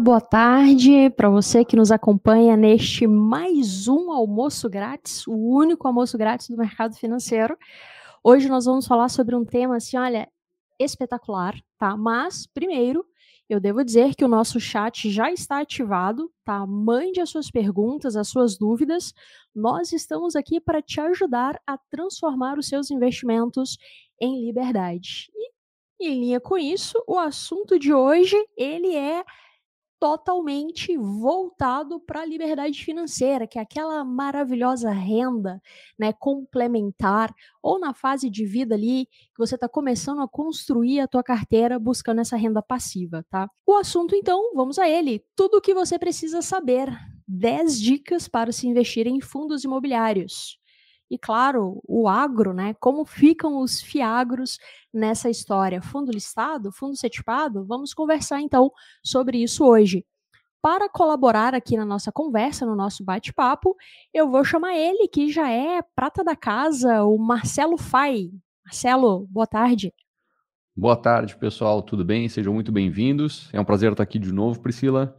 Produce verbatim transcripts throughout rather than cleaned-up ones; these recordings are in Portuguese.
boa tarde para você que nos acompanha neste mais um almoço grátis, o único almoço grátis do mercado financeiro. Hoje nós vamos falar sobre um tema assim, olha, espetacular, tá? Mas, primeiro, eu devo dizer que o nosso chat já está ativado, tá? Mande as suas perguntas, as suas dúvidas. Nós estamos aqui para te ajudar a transformar os seus investimentos em liberdade. E, em linha com isso, o assunto de hoje, ele é totalmente voltado para a liberdade financeira, que é aquela maravilhosa renda, né, complementar, ou na fase de vida ali, que você está começando a construir a tua carteira buscando essa renda passiva, tá? O assunto, então, vamos a ele. Tudo o que você precisa saber. dez dicas para se investir em fundos imobiliários. E claro, o agro, né? Como ficam os fiagros nessa história? Fundo listado? Fundo certificado? Vamos conversar então sobre isso hoje. Para colaborar aqui na nossa conversa, no nosso bate-papo, eu vou chamar ele, que já é prata da casa, o Marcelo Fai. Marcelo, boa tarde. Boa tarde, pessoal. Tudo bem? Sejam muito bem-vindos. É um prazer estar aqui de novo, Priscila.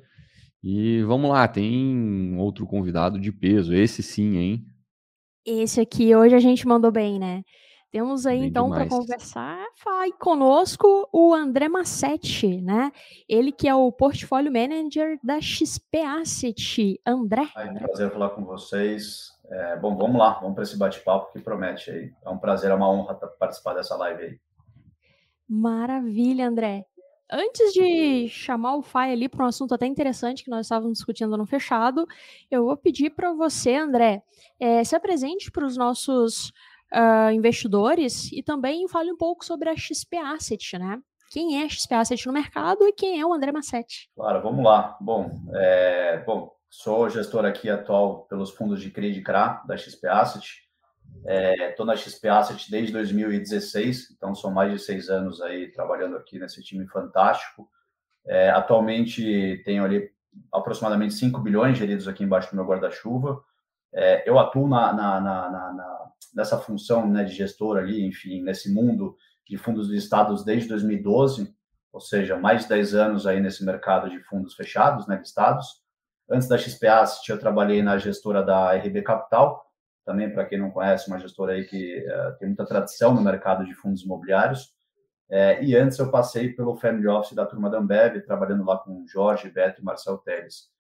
E vamos lá, tem outro convidado de peso. Esse sim, hein? Esse aqui, hoje a gente mandou bem, né? Temos aí, Bem então, para demais. conversar, fala conosco o André Massetti, né? Ele que é o Portfólio Manager da X P Asset. André? É um prazer falar com vocês. É, bom, vamos lá, vamos para esse bate-papo que promete aí. É um prazer, é uma honra participar dessa live aí. Maravilha, André. Antes de chamar o Fai ali para um assunto até interessante que nós estávamos discutindo no fechado, eu vou pedir para você, André, é, se apresente para os nossos uh, investidores e também fale um pouco sobre a X P Asset, né? Quem é a X P Asset no mercado e quem é o André Massetti? Claro, vamos lá. Bom, é, bom sou gestor aqui atual pelos fundos de C R I e de C R A da X P Asset. Estou é, na X P Asset desde dois mil e dezesseis, então são mais de seis anos aí trabalhando aqui nesse time fantástico. É, atualmente tenho ali aproximadamente cinco bilhões geridos aqui embaixo do meu guarda-chuva. É, eu atuo na, na, na, na, nessa função, né, de gestor ali, enfim, nesse mundo de fundos listados desde dois mil e doze, ou seja, mais de dez anos aí nesse mercado de fundos fechados, né, listados. Antes da X P Asset, eu trabalhei na gestora da R B Capital, também, para quem não conhece, uma gestora aí que uh, tem muita tradição no mercado de fundos imobiliários. É, e antes eu passei pelo Family Office da turma da Ambev, trabalhando lá com Jorge, Beto e Marcel Teles.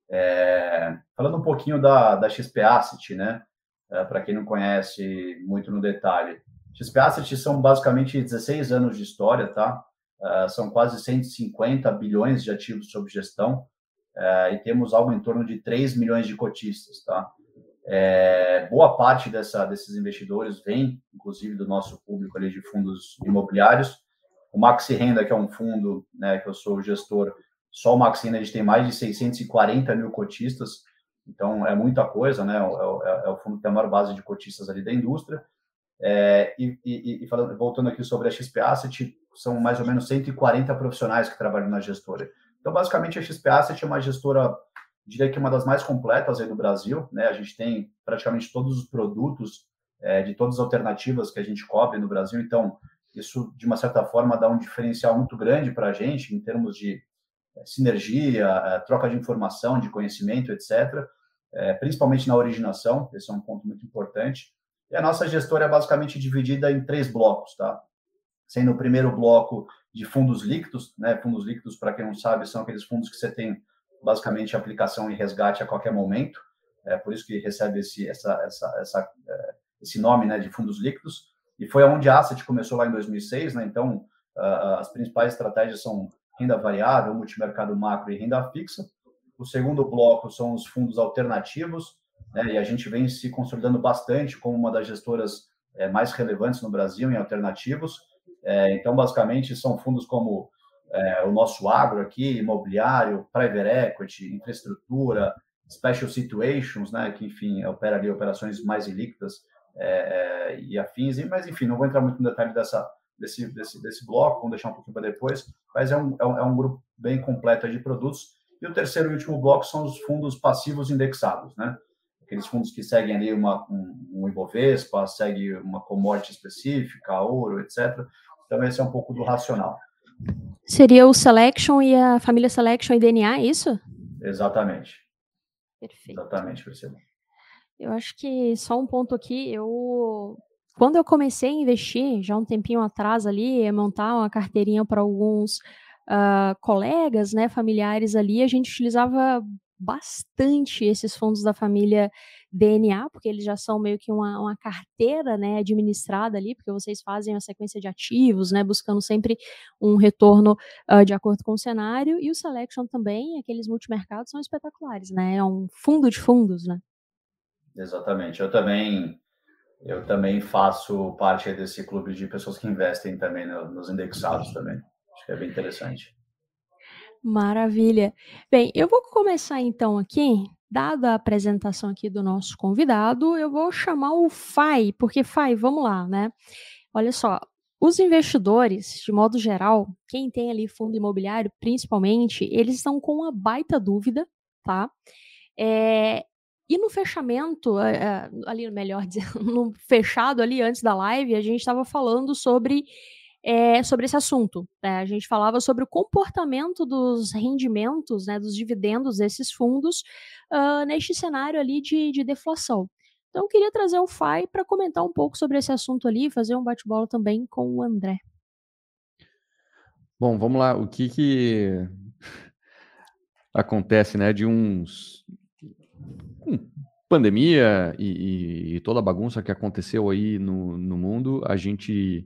É, falando um pouquinho da, da X P Asset, né? É, para quem não conhece muito no detalhe. X P Asset são basicamente dezesseis anos de história, tá? É, são quase cento e cinquenta bilhões de ativos sob gestão, é, e temos algo em torno de três milhões de cotistas, tá? É, boa parte dessa, desses investidores vem, inclusive, do nosso público ali de fundos imobiliários. O Maxi Renda, que é um fundo, né, que eu sou o gestor, só o Maxi Renda a gente tem mais de seiscentos e quarenta mil cotistas, então é muita coisa, né? É, é, é o fundo que tem a maior base de cotistas ali da indústria. É, e, e, e falando, voltando aqui sobre a X P Asset, são mais ou menos cento e quarenta profissionais que trabalham na gestora. Então, basicamente, a X P Asset é uma gestora, diria que uma das mais completas aí do Brasil, né? A gente tem praticamente todos os produtos é, de todas as alternativas que a gente cobre no Brasil, então isso, de uma certa forma, dá um diferencial muito grande para a gente em termos de é, sinergia, é, troca de informação, de conhecimento, etcétera, é, principalmente na originação, esse é um ponto muito importante. E a nossa gestora é basicamente dividida em três blocos, tá? Sendo o primeiro bloco de fundos líquidos, né? Fundos líquidos, para quem não sabe, são aqueles fundos que você tem basicamente aplicação e resgate a qualquer momento, é por isso que recebe esse, essa, essa, essa, esse nome, né, de fundos líquidos, e foi onde a Asset começou lá em dois mil e seis, né, então uh, as principais estratégias são renda variável, multimercado macro e renda fixa. O segundo bloco são os fundos alternativos, né, e a gente vem se consolidando bastante como uma das gestoras é, mais relevantes no Brasil em alternativos, é, então basicamente são fundos como É, o nosso agro aqui, imobiliário, private equity, infraestrutura, special situations, né, que, enfim, opera ali operações mais ilíquidas é, é, e afins, mas, enfim, não vou entrar muito no detalhe dessa, desse, desse, desse bloco, vamos deixar um pouquinho para depois, mas é um, é, um, é um grupo bem completo de produtos. E o terceiro e último bloco são os fundos passivos indexados, né, aqueles fundos que seguem ali uma, um, um Ibovespa, segue uma commodity específica, ouro, etcétera. Então, esse é um pouco do racional. Seria o Selection e a família Selection e D N A, é isso? Exatamente. Perfeito. Exatamente, Priscila. Eu acho que só um ponto aqui, eu quando eu comecei a investir, já um tempinho atrás ali, montar uma carteirinha para alguns uh, colegas, né, familiares ali, a gente utilizava bastante esses fundos da família D N A, porque eles já são meio que uma, uma carteira, né, administrada ali, porque vocês fazem uma sequência de ativos, né, buscando sempre um retorno uh, de acordo com o cenário, e o Selection também, aqueles multimercados são espetaculares, né, é um fundo de fundos, né. Exatamente. Eu também, eu também faço parte desse clube de pessoas que investem também no, nos indexados também. Acho que é bem interessante. Maravilha. Bem, eu vou começar então aqui, dada a apresentação aqui do nosso convidado, eu vou chamar o Fai, porque Fai, vamos lá, né? Olha só, os investidores, de modo geral, quem tem ali fundo imobiliário, principalmente, eles estão com uma baita dúvida, tá? É, e no fechamento, é, ali, melhor dizendo, no fechado ali antes da live, a gente estava falando sobre é, sobre esse assunto. Né? A gente falava sobre o comportamento dos rendimentos, né, dos dividendos desses fundos uh, neste cenário ali de, de deflação. Então, eu queria trazer o Fai para comentar um pouco sobre esse assunto ali, fazer um bate-bola também com o André. Bom, vamos lá. O que que acontece, né, de uns... Hum, pandemia e, e, e toda a bagunça que aconteceu aí no, no mundo, a gente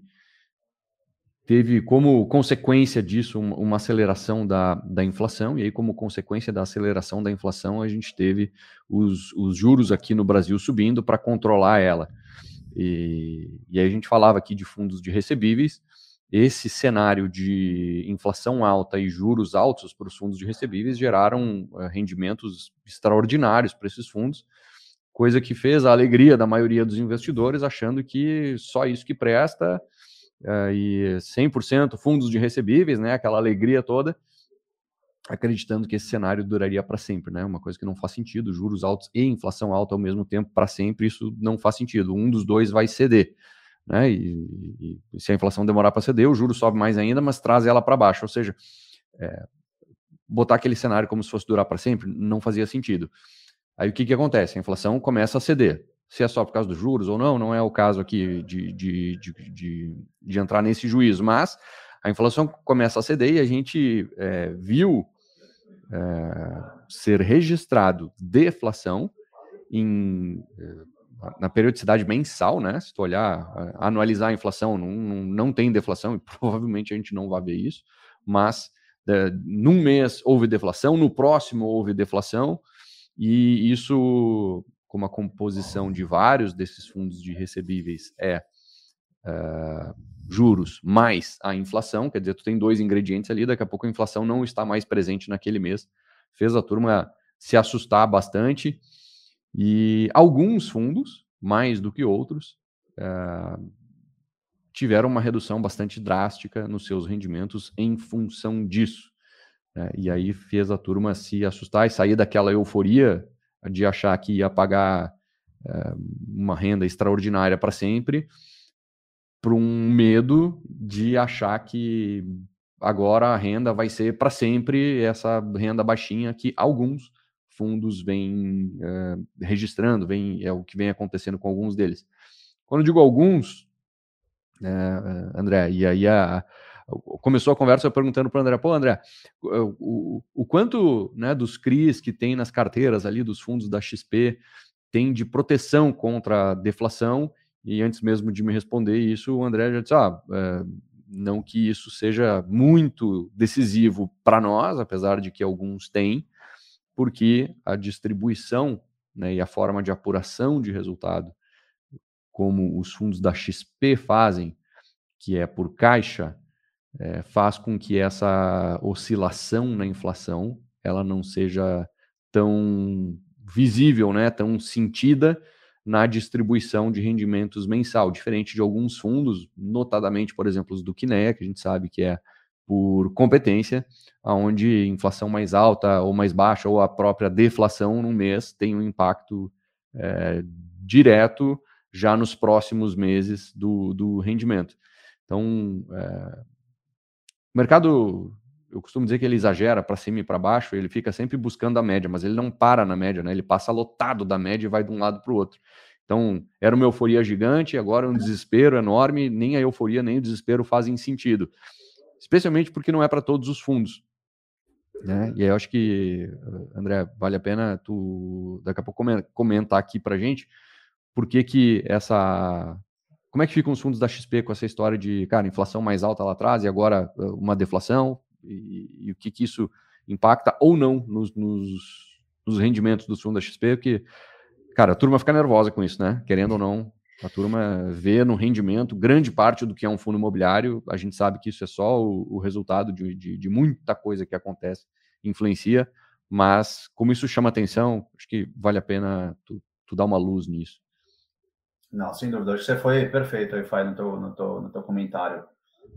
teve como consequência disso uma, uma aceleração da, da inflação, e aí como consequência da aceleração da inflação, a gente teve os, os juros aqui no Brasil subindo para controlar ela. E, e aí a gente falava aqui de fundos de recebíveis. Esse cenário de inflação alta e juros altos para os fundos de recebíveis geraram uh, rendimentos extraordinários para esses fundos, coisa que fez a alegria da maioria dos investidores, achando que só isso que presta, uh, e cem por cento fundos de recebíveis, né, aquela alegria toda, acreditando que esse cenário duraria para sempre, né? Uma coisa que não faz sentido, juros altos e inflação alta ao mesmo tempo para sempre, isso não faz sentido. Um dos dois vai ceder, né? E, e se a inflação demorar para ceder, o juro sobe mais ainda, mas traz ela para baixo. Ou seja, é, botar aquele cenário como se fosse durar para sempre não fazia sentido. Aí o que que acontece? A inflação começa a ceder. Se é só por causa dos juros ou não, não é o caso aqui de, de, de, de, de entrar nesse juízo, mas a inflação começa a ceder e a gente é, viu É, ser registrado deflação em, na periodicidade mensal, né? Se tu olhar, anualizar a inflação, não, não, não tem deflação, e provavelmente a gente não vai ver isso, mas é, num mês houve deflação, no próximo houve deflação, e isso, como a composição de vários desses fundos de recebíveis é, é juros mais a inflação, quer dizer, tu tem dois ingredientes ali, daqui a pouco a inflação não está mais presente naquele mês, fez a turma se assustar bastante, e alguns fundos, mais do que outros, uh, tiveram uma redução bastante drástica nos seus rendimentos em função disso. Né? E aí fez a turma se assustar e sair daquela euforia de achar que ia pagar uh, uma renda extraordinária para sempre, para um medo de achar que agora a renda vai ser para sempre essa renda baixinha que alguns fundos vêm é, registrando, vem, é o que vem acontecendo com alguns deles. Quando eu digo alguns, é, André, e aí a, a, começou a conversa eu perguntando para o André, pô, André, o, o, o quanto, né, dos C R Is que tem nas carteiras ali dos fundos da X P tem de proteção contra a deflação? E antes mesmo de me responder isso, o André já disse, ah, é, não que isso seja muito decisivo para nós, apesar de que alguns têm, porque a distribuição, né, e a forma de apuração de resultado, como os fundos da X P fazem, que é por caixa, é, faz com que essa oscilação na inflação ela não seja tão visível, né, tão sentida na distribuição de rendimentos mensal, diferente de alguns fundos, notadamente, por exemplo, os do Kinea, que a gente sabe que é por competência, onde inflação mais alta ou mais baixa, ou a própria deflação no mês tem um impacto é, direto já nos próximos meses do, do rendimento. Então, é, mercado, eu costumo dizer que ele exagera para cima e para baixo, ele fica sempre buscando a média, mas ele não para na média, né? Ele passa lotado da média e vai de um lado para o outro. Então, era uma euforia gigante, agora é um desespero enorme, nem a euforia nem o desespero fazem sentido. Especialmente porque não é para todos os fundos. Né? E aí eu acho que, André, vale a pena tu daqui a pouco comentar aqui para a gente por que que essa... Como é que ficam os fundos da X P com essa história de, cara, inflação mais alta lá atrás e agora uma deflação? E, e o que que isso impacta ou não nos, nos, nos rendimentos dos fundos da X P? Porque, cara, a turma fica nervosa com isso, né? Querendo ou não, a turma vê no rendimento grande parte do que é um fundo imobiliário. A gente sabe que isso é só o, o resultado de, de, de muita coisa que acontece, influencia, mas como isso chama atenção, acho que vale a pena tu, tu dar uma luz nisso. Não, sem dúvida. Acho que você foi perfeito aí, Fai, no teu, no teu, no teu comentário.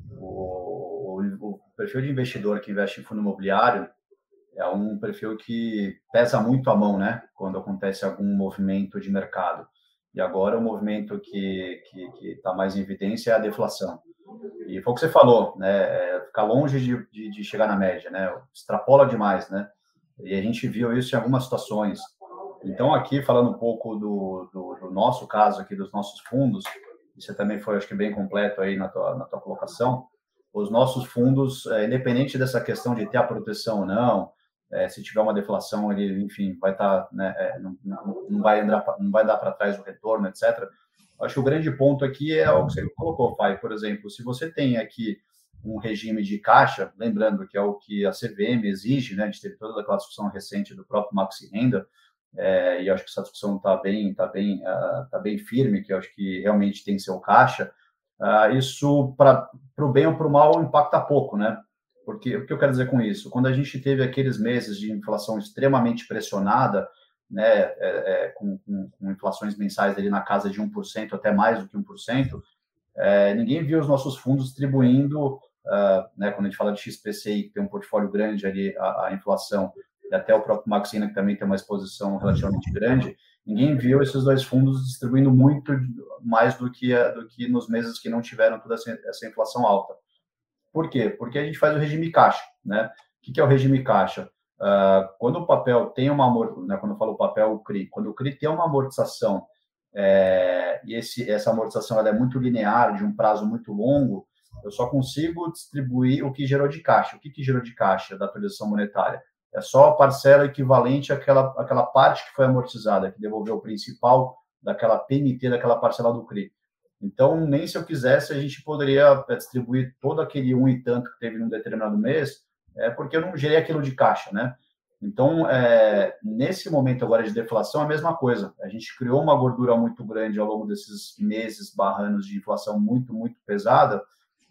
O, o, o perfil de investidor que investe em fundo imobiliário é um perfil que pesa muito a mão, né? Quando acontece algum movimento de mercado. E agora o movimento que que está mais em evidência é a deflação. E foi o que você falou, né? É ficar longe de, de, de chegar na média, né? Extrapola demais, né? E a gente viu isso em algumas situações. Então, aqui, falando um pouco do, do, do nosso caso aqui, dos nossos fundos, você também foi, acho que, bem completo aí na tua, na tua colocação, os nossos fundos, é, independente dessa questão de ter a proteção ou não, é, se tiver uma deflação, ele, enfim, vai estar, né, é, não, não, vai andar, não vai dar para trás o retorno, etcétera. Acho que o grande ponto aqui é o que você colocou, Pai. Por exemplo, se você tem aqui um regime de caixa, lembrando que é o que a C V M exige, né, de ter toda aquela discussão recente do próprio Maxi Renda, é, e acho que essa discussão está bem, tá bem, uh, tá bem firme, que eu acho que realmente tem que ser o caixa, uh, isso, para o bem ou para o mal, impacta pouco, né? Porque o que eu quero dizer com isso? Quando a gente teve aqueles meses de inflação extremamente pressionada, né, é, é, com, com, com inflações mensais ali na casa de um por cento, até mais do que um por cento, é, ninguém viu os nossos fundos distribuindo, uh, né, quando a gente fala de X P C I, que tem um portfólio grande ali, a, a inflação, e até o próprio Maxina, que também tem uma exposição relativamente grande, ninguém viu esses dois fundos distribuindo muito mais do que, do que nos meses que não tiveram toda essa, essa inflação alta. Por quê? Porque a gente faz o regime caixa, né? O que é o regime caixa? Uh, quando o papel tem uma amortização, né, quando eu falo papel, o C R I, quando o C R I tem uma amortização, é, e esse, essa amortização ela é muito linear, de um prazo muito longo, eu só consigo distribuir o que gerou de caixa. O que, que gerou de caixa da atualização monetária? É só a parcela equivalente àquela, àquela parte que foi amortizada, que devolveu o principal daquela P M T, daquela parcela do C R I. Então, nem se eu quisesse, a gente poderia distribuir todo aquele um e tanto que teve num determinado mês, é, porque eu não gerei aquilo de caixa, né? Então, é, nesse momento agora de deflação, a mesma coisa. A gente criou uma gordura muito grande ao longo desses meses, barra anos de inflação muito, muito pesada,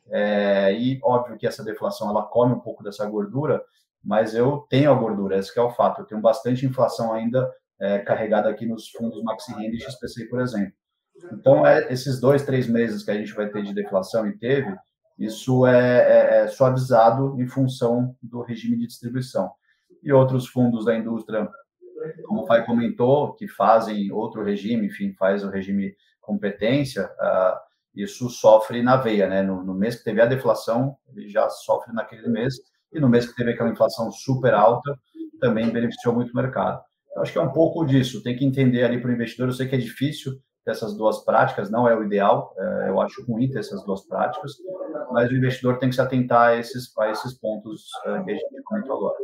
é, e óbvio que essa deflação, ela come um pouco dessa gordura, mas eu tenho a gordura, esse que é o fato. Eu tenho bastante inflação ainda é, carregada aqui nos fundos Maxi Renda e X P C I, por exemplo. Então, é, esses dois, três meses que a gente vai ter de deflação e teve, isso é, é, é suavizado em função do regime de distribuição. E outros fundos da indústria, como o Fai comentou, que fazem outro regime, enfim, faz o regime competência, uh, isso sofre na veia, né? No, no mês que teve a deflação, ele já sofre naquele mês, e no mês que teve aquela inflação super alta, também beneficiou muito o mercado. Eu acho que é um pouco disso, tem que entender ali para o investidor, eu sei que é difícil ter essas duas práticas, não é o ideal, é, eu acho ruim ter essas duas práticas, mas o investidor tem que se atentar a esses, a esses pontos uh, que a gente comentou agora.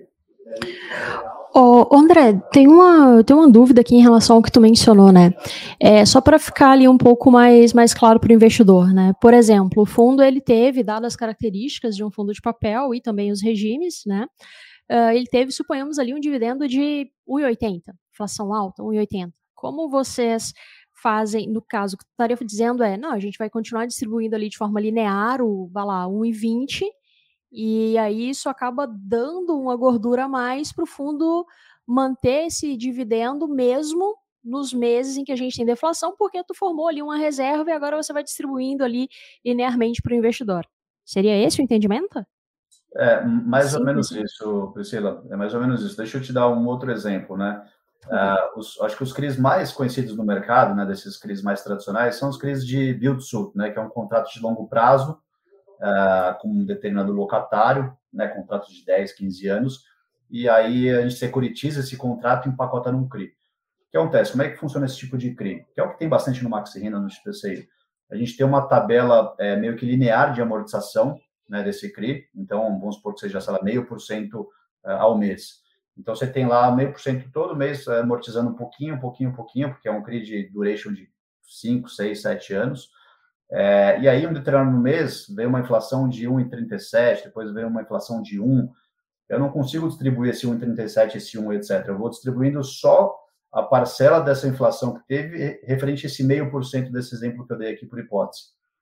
Ô, André, tem uma, tem uma dúvida aqui em relação ao que tu mencionou, né? É, só para ficar ali um pouco mais, mais claro para o investidor, né? Por exemplo, o fundo ele teve, dadas as características de um fundo de papel e também os regimes, né? Uh, ele teve, suponhamos ali, um dividendo de um vírgula oitenta, inflação alta, um vírgula oitenta. Como vocês fazem, no caso, o que tu estaria dizendo é, não, a gente vai continuar distribuindo ali de forma linear, o, vai lá, um vírgula vinte, e aí isso acaba dando uma gordura a mais para o fundo manter esse dividendo mesmo nos meses em que a gente tem deflação, porque tu formou ali uma reserva e agora você vai distribuindo ali linearmente para o investidor. Seria esse o entendimento? É, mais Sim, ou menos sim. isso, Priscila, é mais ou menos isso. Deixa eu te dar um outro exemplo, né? Uh, os, acho que os C R Is mais conhecidos no mercado, né, desses C R Is mais tradicionais, são os C R Is de build-to-suit, né, que é um contrato de longo prazo, uh, com um determinado locatário, né, contrato de dez, quinze anos, e aí a gente securitiza esse contrato e empacota num C R I. O que acontece? Como é que funciona esse tipo de C R I? Que é o que tem bastante no Maxi Renda, no X P C I. A gente tem uma tabela é, meio que linear de amortização, né, desse C R I, então vamos supor que seja, sei lá, meio por cento ao mês. Então você tem lá meio por cento todo mês amortizando um pouquinho, um pouquinho, um pouquinho, porque é um C R I de duration de cinco, seis, sete anos. É, e aí, um determinado mês, veio uma inflação de um vírgula trinta e sete, depois veio uma inflação de um. Eu não consigo distribuir esse um vírgula trinta e sete, esse um, etcétera. Eu vou distribuindo só a parcela dessa inflação que teve, referente a esse meio por cento desse exemplo que eu dei aqui por hipótese.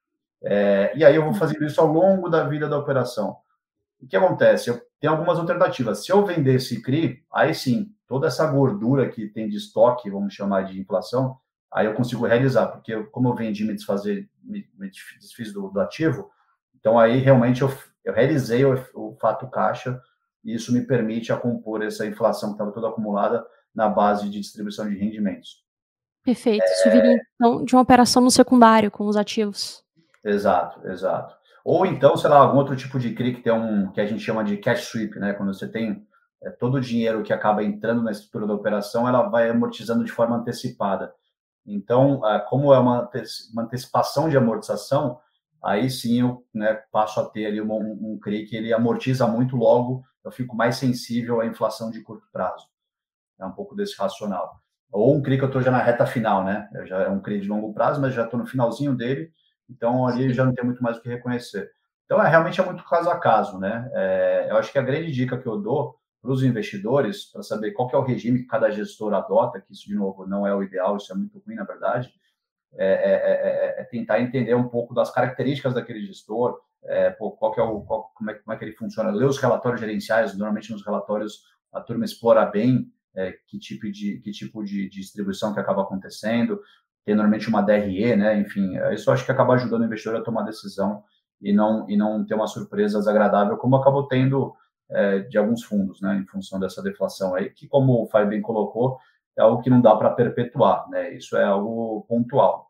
É, e aí eu vou fazendo isso ao longo da vida da operação. O que acontece? Eu tenho algumas alternativas. Se eu vender esse C R I, aí sim, toda essa gordura que tem de estoque, vamos chamar de inflação, aí eu consigo realizar, porque eu, como eu vendi, me desfazer, me, me desfiz do, do ativo, então aí realmente eu, eu realizei o, o fato caixa, e isso me permite a compor essa inflação que estava toda acumulada na base de distribuição de rendimentos. Perfeito. Isso viria, então, de uma operação no secundário com os ativos. Exato, exato. Ou então, sei lá, algum outro tipo de C R I que tem um, que a gente chama de cash sweep, né? Quando você tem é, todo o dinheiro que acaba entrando na estrutura da operação, ela vai amortizando de forma antecipada. Então, como é uma antecipação de amortização, aí sim eu, né, passo a ter ali um, um C R I que ele amortiza muito logo, eu fico mais sensível à inflação de curto prazo. É um pouco desse racional. Ou um C R I que eu estou já na reta final, né? Eu já é um C R I de longo prazo, mas já estou no finalzinho dele, então ali já não tem muito mais o que reconhecer. Então, é, realmente é muito caso a caso, né? É, eu acho que a grande dica que eu dou para os investidores, para saber qual que é o regime que cada gestor adota, que isso, de novo, não é o ideal, isso é muito ruim, na verdade, é, é, é, é tentar entender um pouco das características daquele gestor, é, pô, qual que é o, qual, como, é, como é que ele funciona, ler os relatórios gerenciais, normalmente nos relatórios a turma explora bem é, que tipo, de, que tipo de, de distribuição que acaba acontecendo, tem normalmente uma D R E, né? Enfim, isso eu acho que acaba ajudando o investidor a tomar decisão e não, e não ter uma surpresa desagradável, como acabou tendo é, de alguns fundos, né, em função dessa deflação aí, que, como o Fábio bem colocou, é algo que não dá para perpetuar, né? Isso é algo pontual.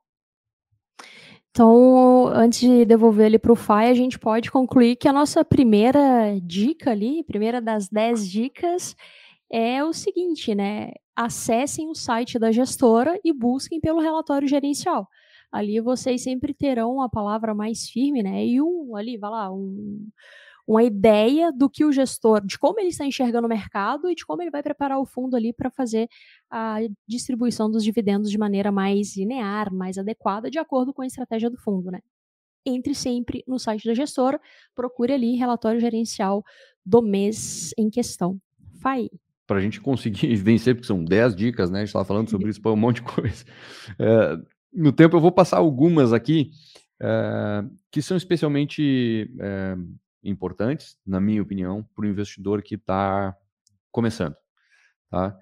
Então, antes de devolver ele para o Fai, a gente pode concluir que a nossa primeira dica ali, primeira das dez dicas, é o seguinte, né? Acessem o site da gestora e busquem pelo relatório gerencial. Ali vocês sempre terão a palavra mais firme, né? E um ali, vai lá, um, uma ideia do que o gestor, de como ele está enxergando o mercado e de como ele vai preparar o fundo ali para fazer a distribuição dos dividendos de maneira mais linear, mais adequada, de acordo com a estratégia do fundo, né? Entre sempre no site da gestora, procure ali relatório gerencial do mês em questão. Fai. Para a gente conseguir vencer, porque são dez dicas, né? A gente estava falando sobre isso, para um monte de coisa. É, no tempo eu vou passar algumas aqui, é, que são especialmente é, importantes, na minha opinião, para o investidor que está começando, tá?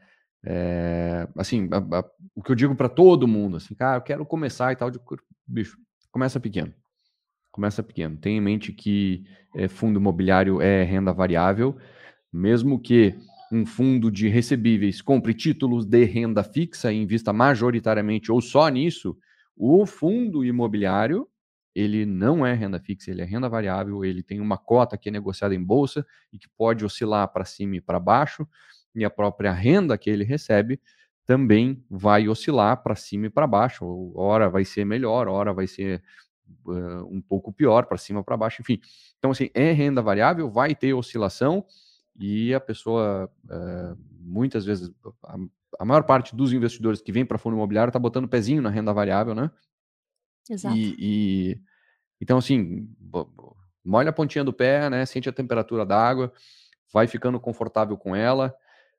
É, assim, a, a, o que eu digo para todo mundo, assim, cara, eu quero começar e tal, de, bicho, começa pequeno. Começa pequeno. Tenha em mente que é, fundo imobiliário é renda variável, mesmo que um fundo de recebíveis compre títulos de renda fixa e invista majoritariamente ou só nisso, o fundo imobiliário, ele não é renda fixa, ele é renda variável, ele tem uma cota que é negociada em bolsa e que pode oscilar para cima e para baixo, e a própria renda que ele recebe também vai oscilar para cima e para baixo, hora vai ser melhor, hora vai ser uh, um pouco pior, para cima, para baixo, enfim. Então, assim, é renda variável, vai ter oscilação, e a pessoa, uh, muitas vezes, a, a maior parte dos investidores que vem para fundo imobiliário está botando pezinho na renda variável, né? Exato. E, e então, assim, molha a pontinha do pé, né? Sente a temperatura da água, vai ficando confortável com ela,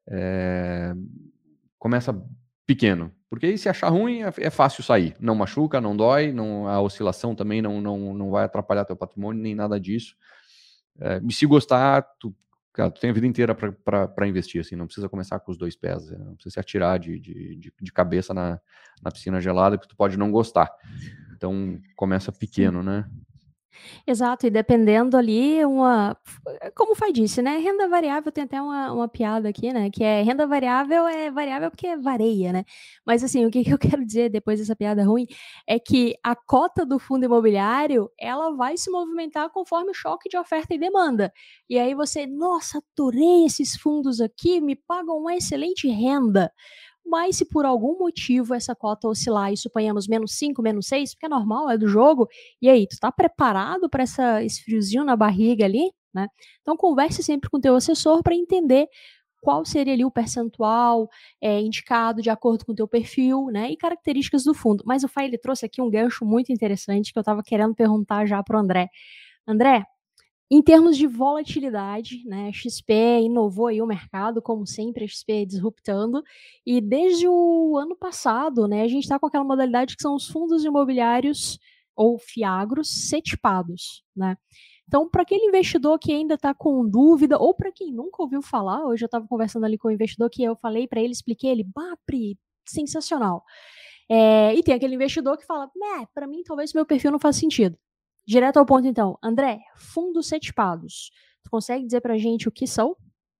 é, começa pequeno, porque aí se achar ruim é, é fácil sair, não machuca, não dói, não, a oscilação também não, não, não vai atrapalhar teu patrimônio, nem nada disso. É, e se gostar, tu, cara, tu tem a vida inteira para investir, assim, não precisa começar com os dois pés, não precisa se atirar de, de, de, de cabeça na, na piscina gelada, que tu pode não gostar. Então, começa pequeno, Sim. né? Exato, e dependendo ali, uma, como o Fai disse, né? Renda variável tem até uma, uma piada aqui, né? Que é renda variável é variável porque varia, né? Mas assim, o que, que eu quero dizer depois dessa piada ruim é que a cota do fundo imobiliário ela vai se movimentar conforme o choque de oferta e demanda. E aí você, nossa, adorei esses fundos aqui, me pagam uma excelente renda. Mas se por algum motivo essa cota oscilar e suponhamos menos cinco, menos seis, porque é normal, é do jogo, e aí, tu tá preparado para esse friozinho na barriga ali, né? Então converse sempre com o teu assessor para entender qual seria ali o percentual é, indicado de acordo com o teu perfil, né, e características do fundo. Mas o Fai, ele trouxe aqui um gancho muito interessante que eu estava querendo perguntar já para o André. André, em termos de volatilidade, né, a X P inovou aí o mercado, como sempre, a X P disruptando, e desde o ano passado, né, a gente está com aquela modalidade que são os fundos imobiliários ou fiagros setipados, né? Então, para aquele investidor que ainda está com dúvida, ou para quem nunca ouviu falar, hoje eu estava conversando ali com o investidor que eu falei para ele, expliquei ele, bah, Pri, sensacional. É, e tem aquele investidor que fala, né, para mim talvez meu perfil não faça sentido. Direto ao ponto, então. André, fundos setipados. Tu consegue dizer pra gente o que são?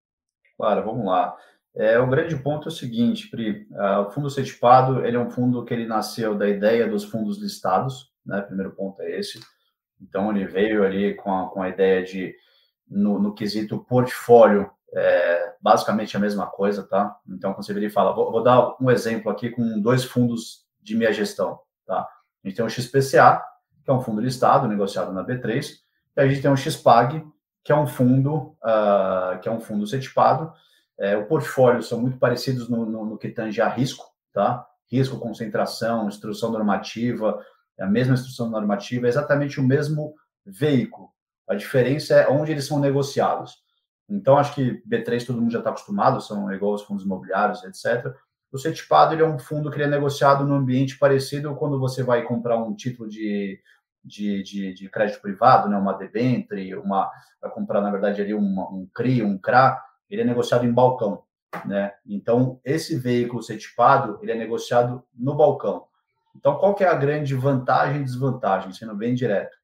Claro, vamos lá. É, o grande ponto é o seguinte, Pri, uh, o fundo setipado, ele é um fundo que ele nasceu da ideia dos fundos listados, né? O primeiro ponto é esse. Então, ele veio ali com a, com a ideia de, no, no quesito portfólio, é, basicamente a mesma coisa, tá? Então, quando você vira e fala, vou, vou dar um exemplo aqui com dois fundos de minha gestão, tá? A gente tem o X P C A, que é um fundo listado, negociado na B três, e a gente tem o X P A G, que é um fundo, uh, que é um fundo setipado. É, o portfólio são muito parecidos no, no, no que tange a risco, tá? Risco, concentração, instrução normativa, é a mesma instrução normativa, é exatamente o mesmo veículo. A diferença é onde eles são negociados. Então, acho que B três todo mundo já está acostumado, são igual os fundos imobiliários, etcétera. O setipado ele é um fundo que ele é negociado num ambiente parecido quando você vai comprar um título de, de, de, de crédito privado, né? Uma debênture, uma, vai comprar, na verdade, ali um, um C R I, um C R A, ele é negociado em balcão, né? Então, esse veículo setipado, ele é negociado no balcão. Então, qual que é a grande vantagem e desvantagem, sendo bem direto?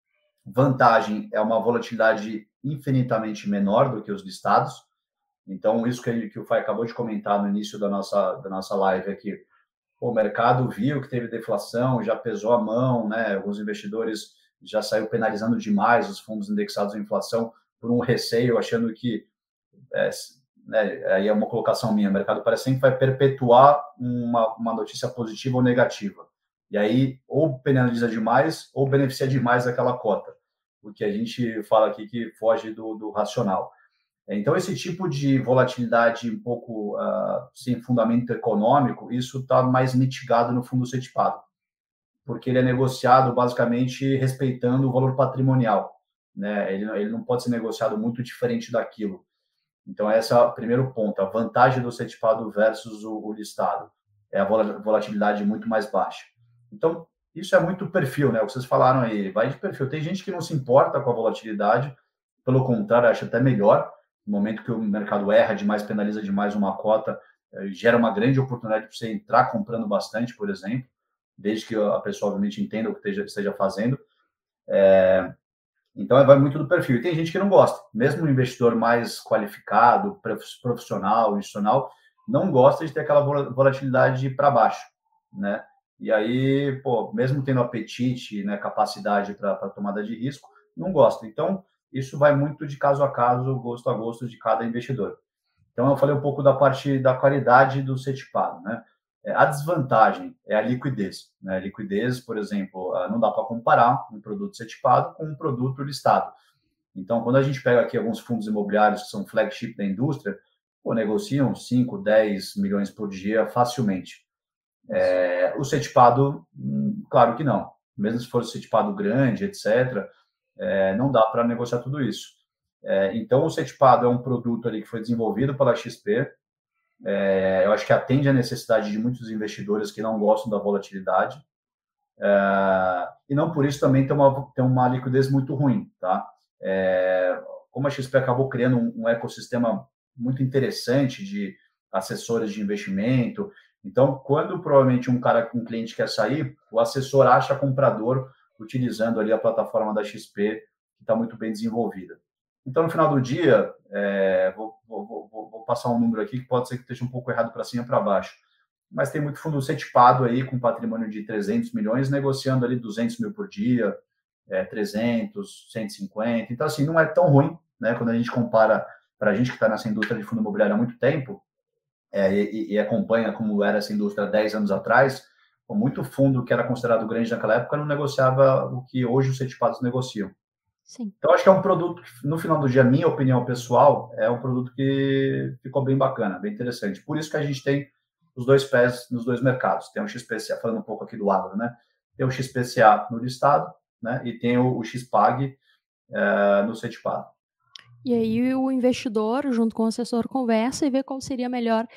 Vantagem é uma volatilidade infinitamente menor do que os listados. Então, isso que, ele, que o Fai acabou de comentar no início da nossa, da nossa live aqui, o mercado viu que teve deflação, já pesou a mão, né? Alguns investidores já saiu penalizando demais os fundos indexados à inflação por um receio, achando que, é, né, aí é uma colocação minha, o mercado parece sempre vai perpetuar uma, uma notícia positiva ou negativa. E aí, ou penaliza demais, ou beneficia demais aquela cota. O que a gente fala aqui que foge do, do racional. Então, esse tipo de volatilidade um pouco uh, sem fundamento econômico, isso está mais mitigado no fundo setipado, porque ele é negociado basicamente respeitando o valor patrimonial, né? Ele, ele não pode ser negociado muito diferente daquilo. Então, esse é o primeiro ponto, a vantagem do setipado versus o, o listado, é a volatilidade muito mais baixa. Então, isso é muito perfil, né? O que vocês falaram aí, vai de perfil. Tem gente que não se importa com a volatilidade, pelo contrário, acha até melhor. No momento que o mercado erra demais, penaliza demais uma cota, gera uma grande oportunidade para você entrar comprando bastante, por exemplo, desde que a pessoa, obviamente, entenda o que esteja, esteja fazendo. É... Então, vai muito do perfil. E tem gente que não gosta. Mesmo um investidor mais qualificado, profissional, institucional, não gosta de ter aquela volatilidade para baixo, né? E aí, pô, mesmo tendo apetite, né, capacidade para tomada de risco, não gosta. Então, isso vai muito de caso a caso, gosto a gosto de cada investidor. Então, eu falei um pouco da parte da qualidade do setipado, né? A desvantagem é a liquidez, né? A liquidez, por exemplo, não dá para comparar um produto setipado com um produto listado. Então, quando a gente pega aqui alguns fundos imobiliários que são flagship da indústria, pô, negociam cinco, dez milhões por dia facilmente. É, o setipado, claro que não. Mesmo se for setipado grande, etcétera, é, não dá para negociar tudo isso. É, então, o setipado é um produto ali que foi desenvolvido pela X P. É, eu acho que atende à necessidade de muitos investidores que não gostam da volatilidade. É, e não por isso também tem uma, tem uma liquidez muito ruim, tá? É, como a X P acabou criando um, um ecossistema muito interessante de assessores de investimento, então, quando provavelmente um cara, um cliente quer sair, o assessor acha comprador utilizando ali a plataforma da X P, que está muito bem desenvolvida. Então, no final do dia, é, vou, vou, vou, vou passar um número aqui que pode ser que esteja um pouco errado para cima e para baixo, mas tem muito fundo setipado aí com patrimônio de trezentos milhões, negociando ali duzentos mil por dia, é, trezentos, cento e cinquenta. Então, assim, não é tão ruim, né? Quando a gente compara, para a gente que está nessa indústria de fundo imobiliário há muito tempo, é, e, e acompanha como era essa indústria dez anos atrás, muito fundo que era considerado grande naquela época não negociava o que hoje os setipados negociam. Sim. Então, acho que é um produto que, no final do dia, minha opinião pessoal, é um produto que ficou bem bacana, bem interessante. Por isso que a gente tem os dois pés nos dois mercados. Tem o X P C A, falando um pouco aqui do agro, né? Tem o X P C A no listado, né? E tem o, o Xpag é, no setipado. E aí o investidor, junto com o assessor, conversa e vê qual seria a melhor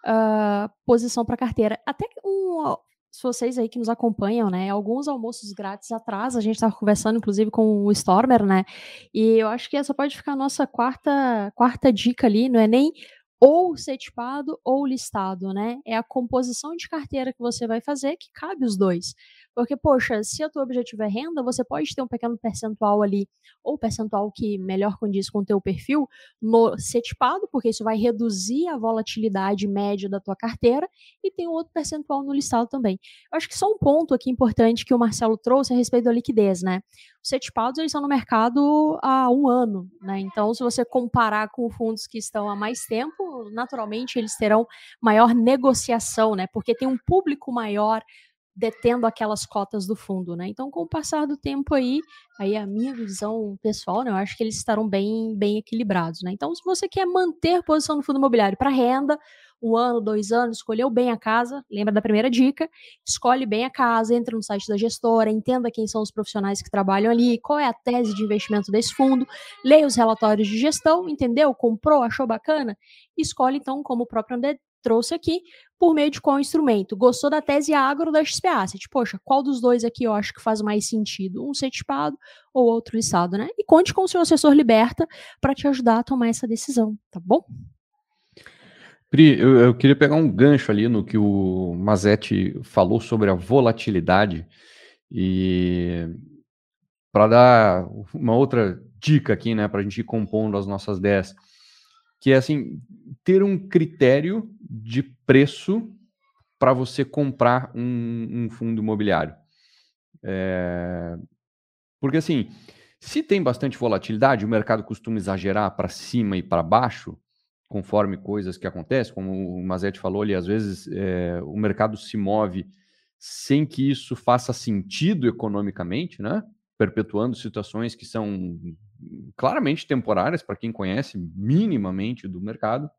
uh, posição para a carteira. Até um, se vocês aí que nos acompanham, né, alguns almoços grátis atrás, a gente estava conversando, inclusive, com o Stormer, né, e eu acho que essa pode ficar a nossa quarta, quarta dica ali, não é nem ou setipado ou listado, né, é a composição de carteira que você vai fazer que cabe os dois. Porque, poxa, se o teu objetivo é renda, você pode ter um pequeno percentual ali, ou percentual que melhor condiz com o teu perfil, no setipado, porque isso vai reduzir a volatilidade média da tua carteira, e tem um outro percentual no listado também. Eu acho que só um ponto aqui importante que o Marcelo trouxe a respeito da liquidez, né? Os setipados, eles estão no mercado há um ano, né? Então, se você comparar com fundos que estão há mais tempo, naturalmente eles terão maior negociação, né? Porque tem um público maior detendo aquelas cotas do fundo, né? Então, com o passar do tempo aí, aí a minha visão pessoal, né, eu acho que eles estarão bem, bem equilibrados, né? Então, se você quer manter posição no fundo imobiliário para renda, um ano, dois anos, escolheu bem a casa, lembra da primeira dica, escolhe bem a casa, entra no site da gestora, entenda quem são os profissionais que trabalham ali, qual é a tese de investimento desse fundo, leia os relatórios de gestão, entendeu? Comprou, achou bacana? Escolhe, então, como o próprio André trouxe aqui, por meio de qual instrumento? Gostou da tese agro da X P Asset? Poxa, qual dos dois aqui eu acho que faz mais sentido? Um setipado ou outro listado, né? E conte com o seu assessor Liberta para te ajudar a tomar essa decisão, tá bom? Pri, eu, eu queria pegar um gancho ali no que o Mazetti falou sobre a volatilidade e para dar uma outra dica aqui, né, para a gente ir compondo as nossas dez, que é assim, ter um critério de preço para você comprar um, um fundo imobiliário. É... Porque assim, se tem bastante volatilidade, o mercado costuma exagerar para cima e para baixo, conforme coisas que acontecem, como o Mazetti falou ali, às vezes é, o mercado se move sem que isso faça sentido economicamente, né? Perpetuando situações que são claramente temporárias para quem conhece minimamente do mercado.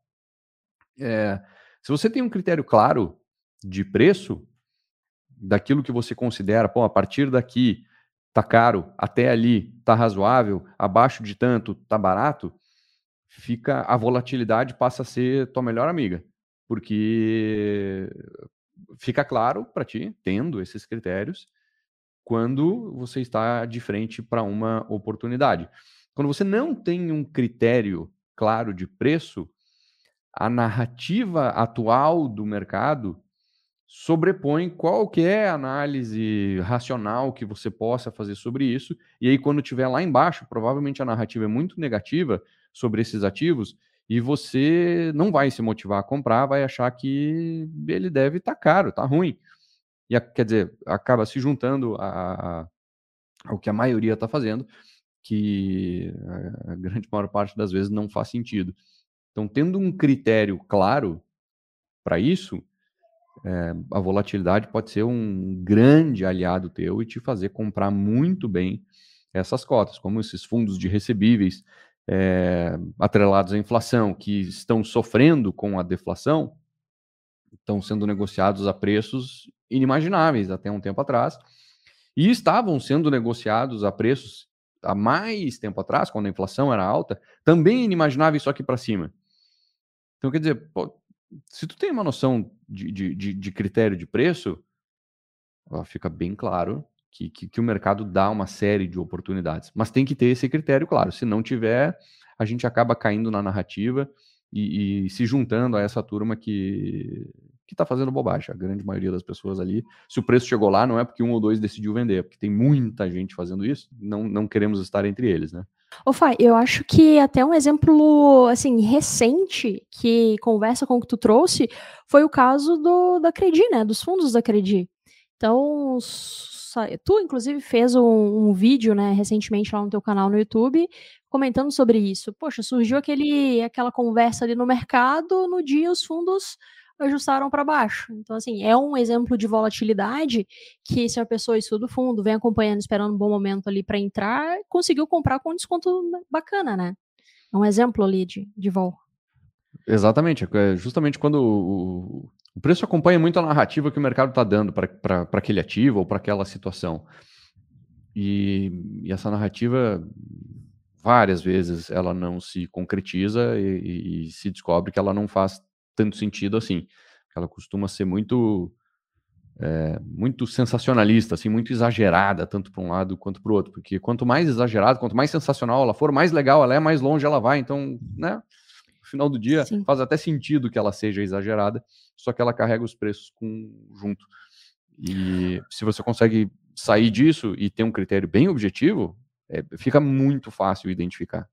É, se você tem um critério claro de preço, daquilo que você considera, pô, a partir daqui tá caro, até ali tá razoável, abaixo de tanto tá barato, fica a volatilidade passa a ser tua melhor amiga, porque fica claro para ti, tendo esses critérios, quando você está de frente para uma oportunidade. Quando você não tem um critério claro de preço, a narrativa atual do mercado sobrepõe qualquer análise racional que você possa fazer sobre isso, e aí quando estiver lá embaixo, provavelmente a narrativa é muito negativa sobre esses ativos, e você não vai se motivar a comprar, vai achar que ele deve estar tá caro, está ruim. E, quer dizer, acaba se juntando a, a, ao que a maioria está fazendo, que a grande maior parte das vezes não faz sentido. Então, tendo um critério claro para isso, é, a volatilidade pode ser um grande aliado teu e te fazer comprar muito bem essas cotas, como esses fundos de recebíveis é, atrelados à inflação, que estão sofrendo com a deflação, estão sendo negociados a preços inimagináveis até um tempo atrás, e estavam sendo negociados a preços há mais tempo atrás, quando a inflação era alta, também inimagináveis, só que para cima. Então, quer dizer, pô, se tu tem uma noção de, de, de, de critério de preço, ó, fica bem claro que, que, que o mercado dá uma série de oportunidades. Mas tem que ter esse critério claro. Se não tiver, a gente acaba caindo na narrativa e, e se juntando a essa turma que que está fazendo bobagem. A grande maioria das pessoas ali, se o preço chegou lá, não é porque um ou dois decidiu vender, é porque tem muita gente fazendo isso, não, não queremos estar entre eles, né? Ô, Fai, eu acho que até um exemplo, assim, recente, que conversa com o que tu trouxe, foi o caso do, da Credi, né, dos fundos da Credi. Então, tu, inclusive, fez um, um vídeo, né, recentemente lá no teu canal no YouTube, comentando sobre isso. Poxa, surgiu aquele, aquela conversa ali no mercado, no dia os fundos ajustaram para baixo. Então, assim, é um exemplo de volatilidade que, se a pessoa estuda o fundo, vem acompanhando, esperando um bom momento ali para entrar, conseguiu comprar com um desconto bacana, né? É um exemplo ali de, de vol. Exatamente. É justamente quando o, o preço acompanha muito a narrativa que o mercado está dando para aquele ativo ou para aquela situação. E, e essa narrativa, várias vezes, ela não se concretiza e, e, e se descobre que ela não faz tanto sentido assim. Ela costuma ser muito é, muito sensacionalista, assim, muito exagerada, tanto para um lado quanto para o outro, porque quanto mais exagerado, quanto mais sensacional ela for, mais legal ela é, mais longe ela vai. Então, né, no final do dia, Sim. faz até sentido que ela seja exagerada, só que ela carrega os preços com, junto. E se você consegue sair disso e ter um critério bem objetivo, é, fica muito fácil identificar.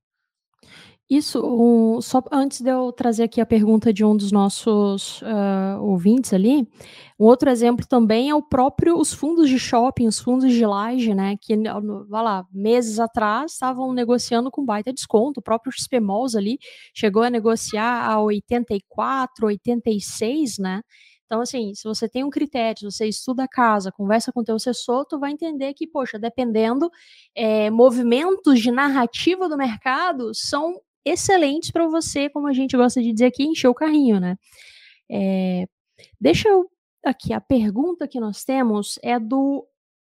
Isso, um, só antes de eu trazer aqui a pergunta de um dos nossos uh, ouvintes ali, um outro exemplo também é o próprio, os fundos de shopping, os fundos de laje, né, que, vai lá, meses atrás estavam negociando com baita desconto, o próprio X P Malls ali chegou a negociar a oitenta e quatro, oitenta e seis, né, então, assim, se você tem um critério, se você estuda a casa, conversa com o teu assessor, tu vai entender que, poxa, dependendo, é, movimentos de narrativa do mercado são excelentes para você, como a gente gosta de dizer aqui, encher o carrinho, né? É, deixa eu... Aqui, a pergunta que nós temos é do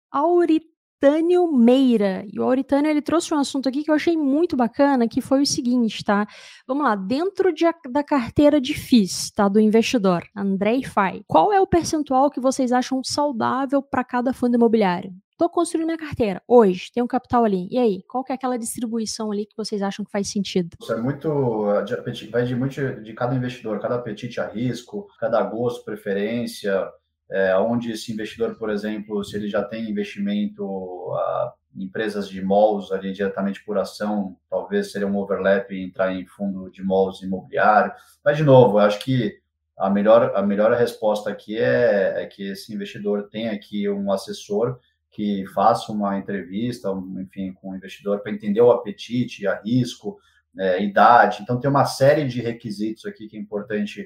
Auritânio Meira. E o Auritânio, ele trouxe um assunto aqui que eu achei muito bacana, que foi o seguinte, tá? Vamos lá, dentro de, da carteira de F I S, tá? Do investidor, André e Fai, qual é o percentual que vocês acham saudável para cada fundo imobiliário? Estou construindo minha carteira hoje, tem um capital ali. E aí, qual que é aquela distribuição ali que vocês acham que faz sentido? Isso é muito, vai de muito de cada investidor, cada apetite a risco, cada gosto, preferência, é, onde esse investidor, por exemplo, se ele já tem investimento a empresas de malls ali diretamente por ação, talvez seria um overlap e entrar em fundo de malls imobiliário. Mas, de novo, eu acho que a melhor, a melhor resposta aqui é, é que esse investidor tenha aqui um assessor que faça uma entrevista, enfim, com o investidor para entender o apetite, a risco, é, idade. Então, tem uma série de requisitos aqui que é importante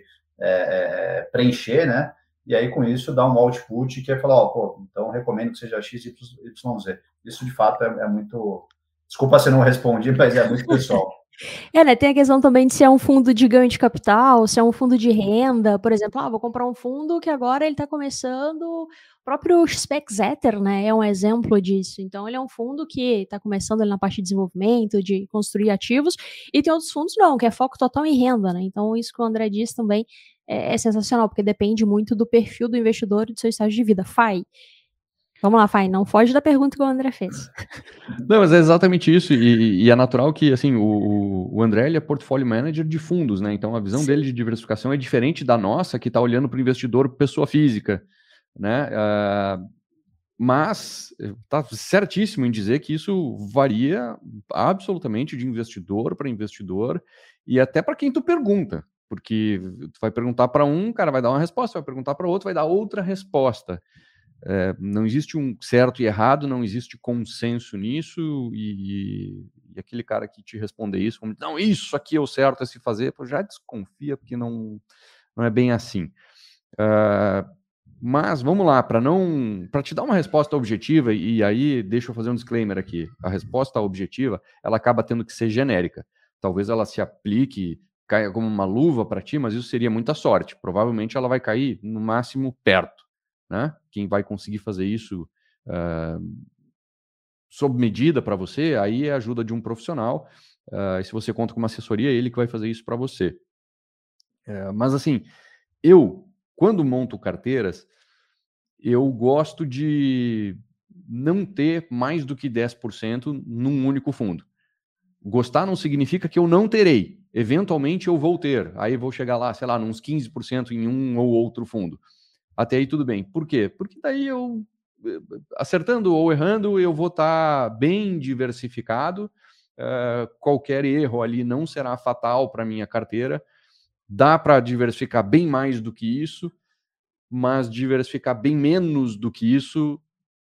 é, é, preencher, né? E aí, com isso, dá um output que é falar, ó, pô, então recomendo que seja X, Y, Z. Isso, de fato, é, é muito... Desculpa se não respondi, mas é muito pessoal. É, né, tem a questão também de se é um fundo de ganho de capital, se é um fundo de renda, por exemplo, ah, vou comprar um fundo que agora ele está começando, o próprio SpaceX, né, é um exemplo disso, então ele é um fundo que está começando ali na parte de desenvolvimento, de construir ativos, e tem outros fundos não, que é foco total em renda, né, então isso que o André disse também é, é sensacional, porque depende muito do perfil do investidor e do seu estágio de vida. Fai, vamos lá, Fai, não foge da pergunta que o André fez. Não, mas é exatamente isso, e, e é natural que, assim, o, o André, ele é portfólio manager de fundos, né, então a visão Sim. dele de diversificação é diferente da nossa, que está olhando para o investidor pessoa física, né, uh, mas está certíssimo em dizer que isso varia absolutamente de investidor para investidor, e até para quem tu pergunta, porque tu vai perguntar para um, o cara vai dar uma resposta, vai perguntar para outro, vai dar outra resposta. É, não existe um certo e errado, não existe consenso nisso, e, e aquele cara que te responder isso, como, não, isso aqui é o certo a se fazer, pô, já desconfia, porque não, não é bem assim. Uh, mas vamos lá, para não, para te dar uma resposta objetiva, e aí deixa eu fazer um disclaimer aqui, a resposta objetiva, ela acaba tendo que ser genérica, talvez ela se aplique, caia como uma luva para ti, mas isso seria muita sorte, provavelmente ela vai cair no máximo perto. Né? Quem vai conseguir fazer isso uh, sob medida para você, aí é a ajuda de um profissional. Uh, e se você conta com uma assessoria, é ele que vai fazer isso para você. Uh, mas assim, eu, quando monto carteiras, eu gosto de não ter mais do que dez por cento num único fundo. Gostar não significa que eu não terei. Eventualmente eu vou ter. Aí vou chegar lá, sei lá, uns quinze por cento em um ou outro fundo. Até aí tudo bem. Por quê? Porque daí eu, acertando ou errando, eu vou estar bem diversificado. Uh, qualquer erro ali não será fatal para minha carteira. Dá para diversificar bem mais do que isso, mas diversificar bem menos do que isso,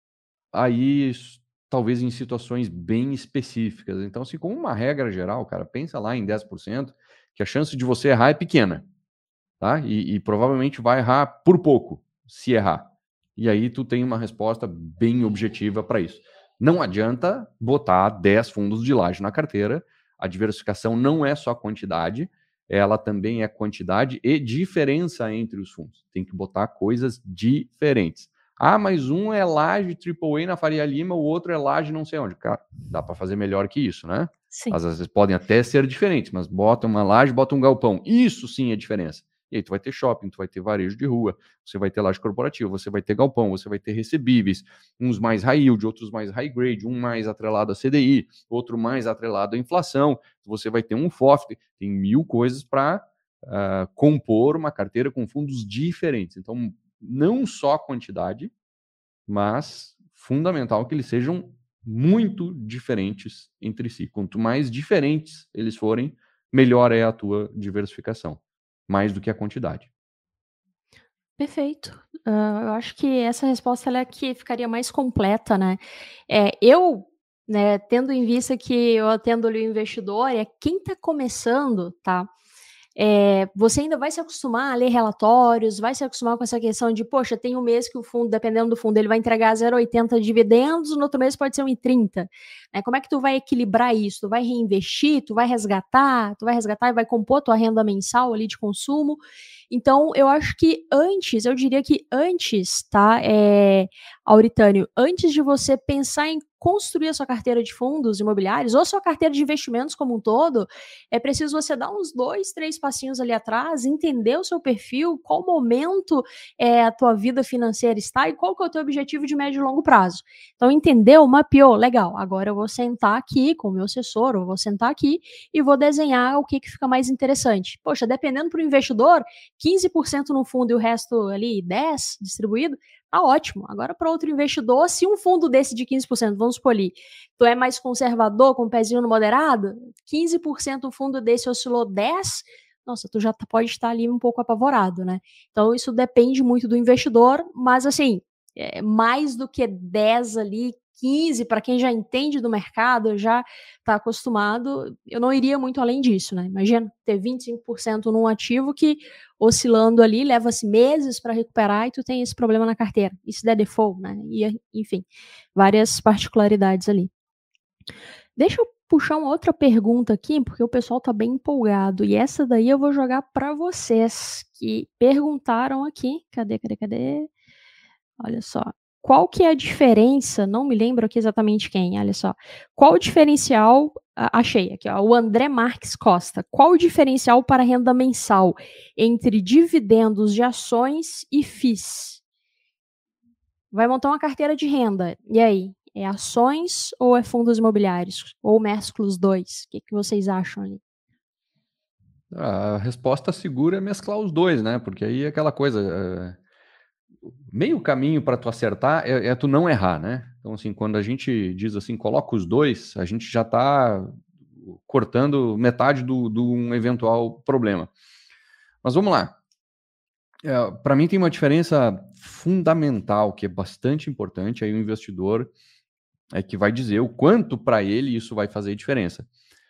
aí talvez em situações bem específicas. Então, assim, como uma regra geral, cara, pensa lá em dez por cento, que a chance de você errar é pequena, tá? E, e provavelmente vai errar por pouco, se errar. E aí tu tem uma resposta bem objetiva para isso. Não adianta botar dez fundos de laje na carteira. A diversificação não é só quantidade, ela também é quantidade e diferença entre os fundos. Tem que botar coisas diferentes. Ah, mas um é laje triplo A na Faria Lima, o outro é laje não sei onde. Cara, dá para fazer melhor que isso, né? Sim. Às vezes podem até ser diferentes, mas bota uma laje, bota um galpão. Isso sim é diferença. E aí tu vai ter shopping, tu vai ter varejo de rua, você vai ter laje corporativa, você vai ter galpão, você vai ter recebíveis, uns mais high yield, outros mais high grade, um mais atrelado a C D I, outro mais atrelado à inflação, você vai ter um F O F, tem mil coisas para uh, compor uma carteira com fundos diferentes. Então, não só quantidade, mas fundamental que eles sejam muito diferentes entre si. Quanto mais diferentes eles forem, melhor é a tua diversificação. Mais do que a quantidade. Perfeito. Uh, eu acho que essa resposta ela é que ficaria mais completa, né? É, eu, né, tendo em vista que eu atendo ali o investidor, é quem está começando, tá? É, você ainda vai se acostumar a ler relatórios, vai se acostumar com essa questão de, poxa, tem um mês que o fundo, dependendo do fundo, ele vai entregar zero vírgula oitenta de dividendos, no outro mês pode ser um vírgula trinta. Né? Como é que tu vai equilibrar isso? Tu vai reinvestir, tu vai resgatar, tu vai resgatar e vai compor tua renda mensal ali de consumo. Então, eu acho que antes, eu diria que antes, tá, é, Auritânio, antes de você pensar em construir a sua carteira de fundos imobiliários ou a sua carteira de investimentos como um todo, é preciso você dar uns dois, três passinhos ali atrás, entender o seu perfil, qual momento é, a tua vida financeira está e qual que é o teu objetivo de médio e longo prazo. Então, entendeu? Mapeou, legal, agora eu vou sentar aqui com o meu assessor, eu vou sentar aqui e vou desenhar o que, que fica mais interessante. Poxa, dependendo para o investidor, quinze por cento no fundo e o resto ali, dez por cento distribuído, tá ótimo. Agora, para outro investidor, se um fundo desse de quinze por cento, vamos supor ali, tu é mais conservador, com um pezinho no moderado, quinze por cento do fundo desse oscilou dez por cento, nossa, tu já pode estar ali um pouco apavorado, né? Então, isso depende muito do investidor, mas assim, é mais do que dez ali, quinze, para quem já entende do mercado, já está acostumado, eu não iria muito além disso, né? Imagina ter vinte e cinco por cento num ativo que oscilando ali, leva-se meses para recuperar e tu tem esse problema na carteira. E se der default, né? E, enfim, várias particularidades ali. Deixa eu puxar uma outra pergunta aqui, porque o pessoal está bem empolgado. E essa daí eu vou jogar para vocês, que perguntaram aqui. Cadê, cadê, cadê? Olha só. Qual que é a diferença? Não me lembro aqui exatamente quem, olha só. Qual o diferencial? Achei aqui, ó, o André Marques Costa. Qual o diferencial para renda mensal entre dividendos de ações e F I Is? Vai montar uma carteira de renda. E aí? É ações ou é fundos imobiliários? Ou mescla os dois? O que, que vocês acham ali? A resposta segura é mesclar os dois, né? Porque aí é aquela coisa... É... meio caminho para tu acertar é, é tu não errar, né? Então, assim, quando a gente diz assim, coloca os dois, a gente já está cortando metade do, do um eventual problema. Mas vamos lá. É, para mim tem uma diferença fundamental, que é bastante importante, aí o investidor é que vai dizer o quanto para ele isso vai fazer diferença.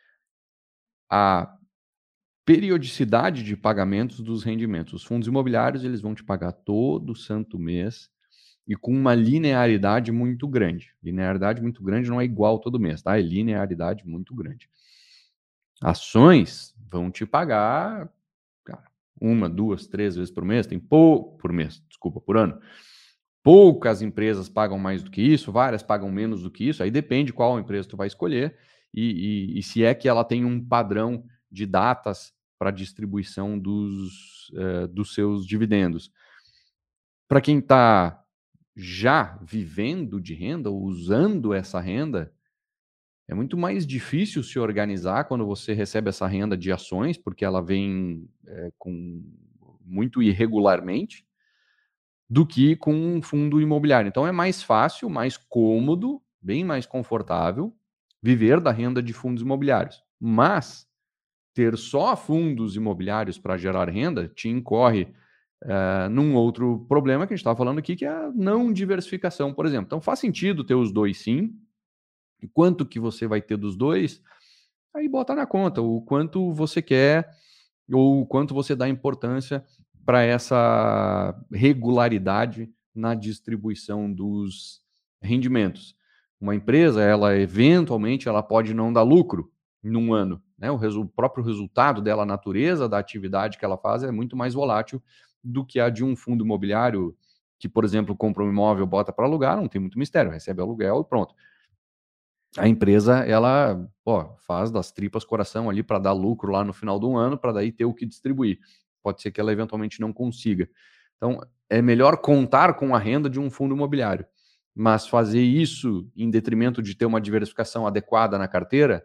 A periodicidade de pagamentos dos rendimentos. Os fundos imobiliários, eles vão te pagar todo santo mês e com uma linearidade muito grande. Linearidade muito grande não é igual todo mês, tá? É linearidade muito grande. Ações vão te pagar, cara, uma, duas, três vezes por mês, tem pouco por mês, desculpa, por ano. Poucas empresas pagam mais do que isso, várias pagam menos do que isso, aí depende qual empresa tu vai escolher e, e, e se é que ela tem um padrão de datas para distribuição dos, uh, dos seus dividendos. Para quem está já vivendo de renda, usando essa renda, É muito mais difícil se organizar quando você recebe essa renda de ações, porque ela vem é, com muito irregularmente, do que com um fundo imobiliário. Então é mais fácil, mais cômodo, bem mais confortável viver da renda de fundos imobiliários. Mas ter só fundos imobiliários para gerar renda te incorre uh, num outro problema que a gente estava falando aqui, que é a não diversificação, por exemplo. Então faz sentido ter os dois, sim. E quanto que você vai ter dos dois, aí bota na conta o quanto você quer ou o quanto você dá importância para essa regularidade na distribuição dos rendimentos. Uma empresa, ela eventualmente ela pode não dar lucro num ano, né? O, resu- o próprio resultado dela, a natureza da atividade que ela faz é muito mais volátil do que a de um fundo imobiliário que, por exemplo, compra um imóvel, bota para alugar, não tem muito mistério, recebe aluguel e pronto. A empresa, ela pô, faz das tripas coração ali para dar lucro lá no final do ano, para daí ter o que distribuir. Pode ser que ela eventualmente não consiga. Então, é melhor contar com a renda de um fundo imobiliário. Mas fazer isso em detrimento de ter uma diversificação adequada na carteira,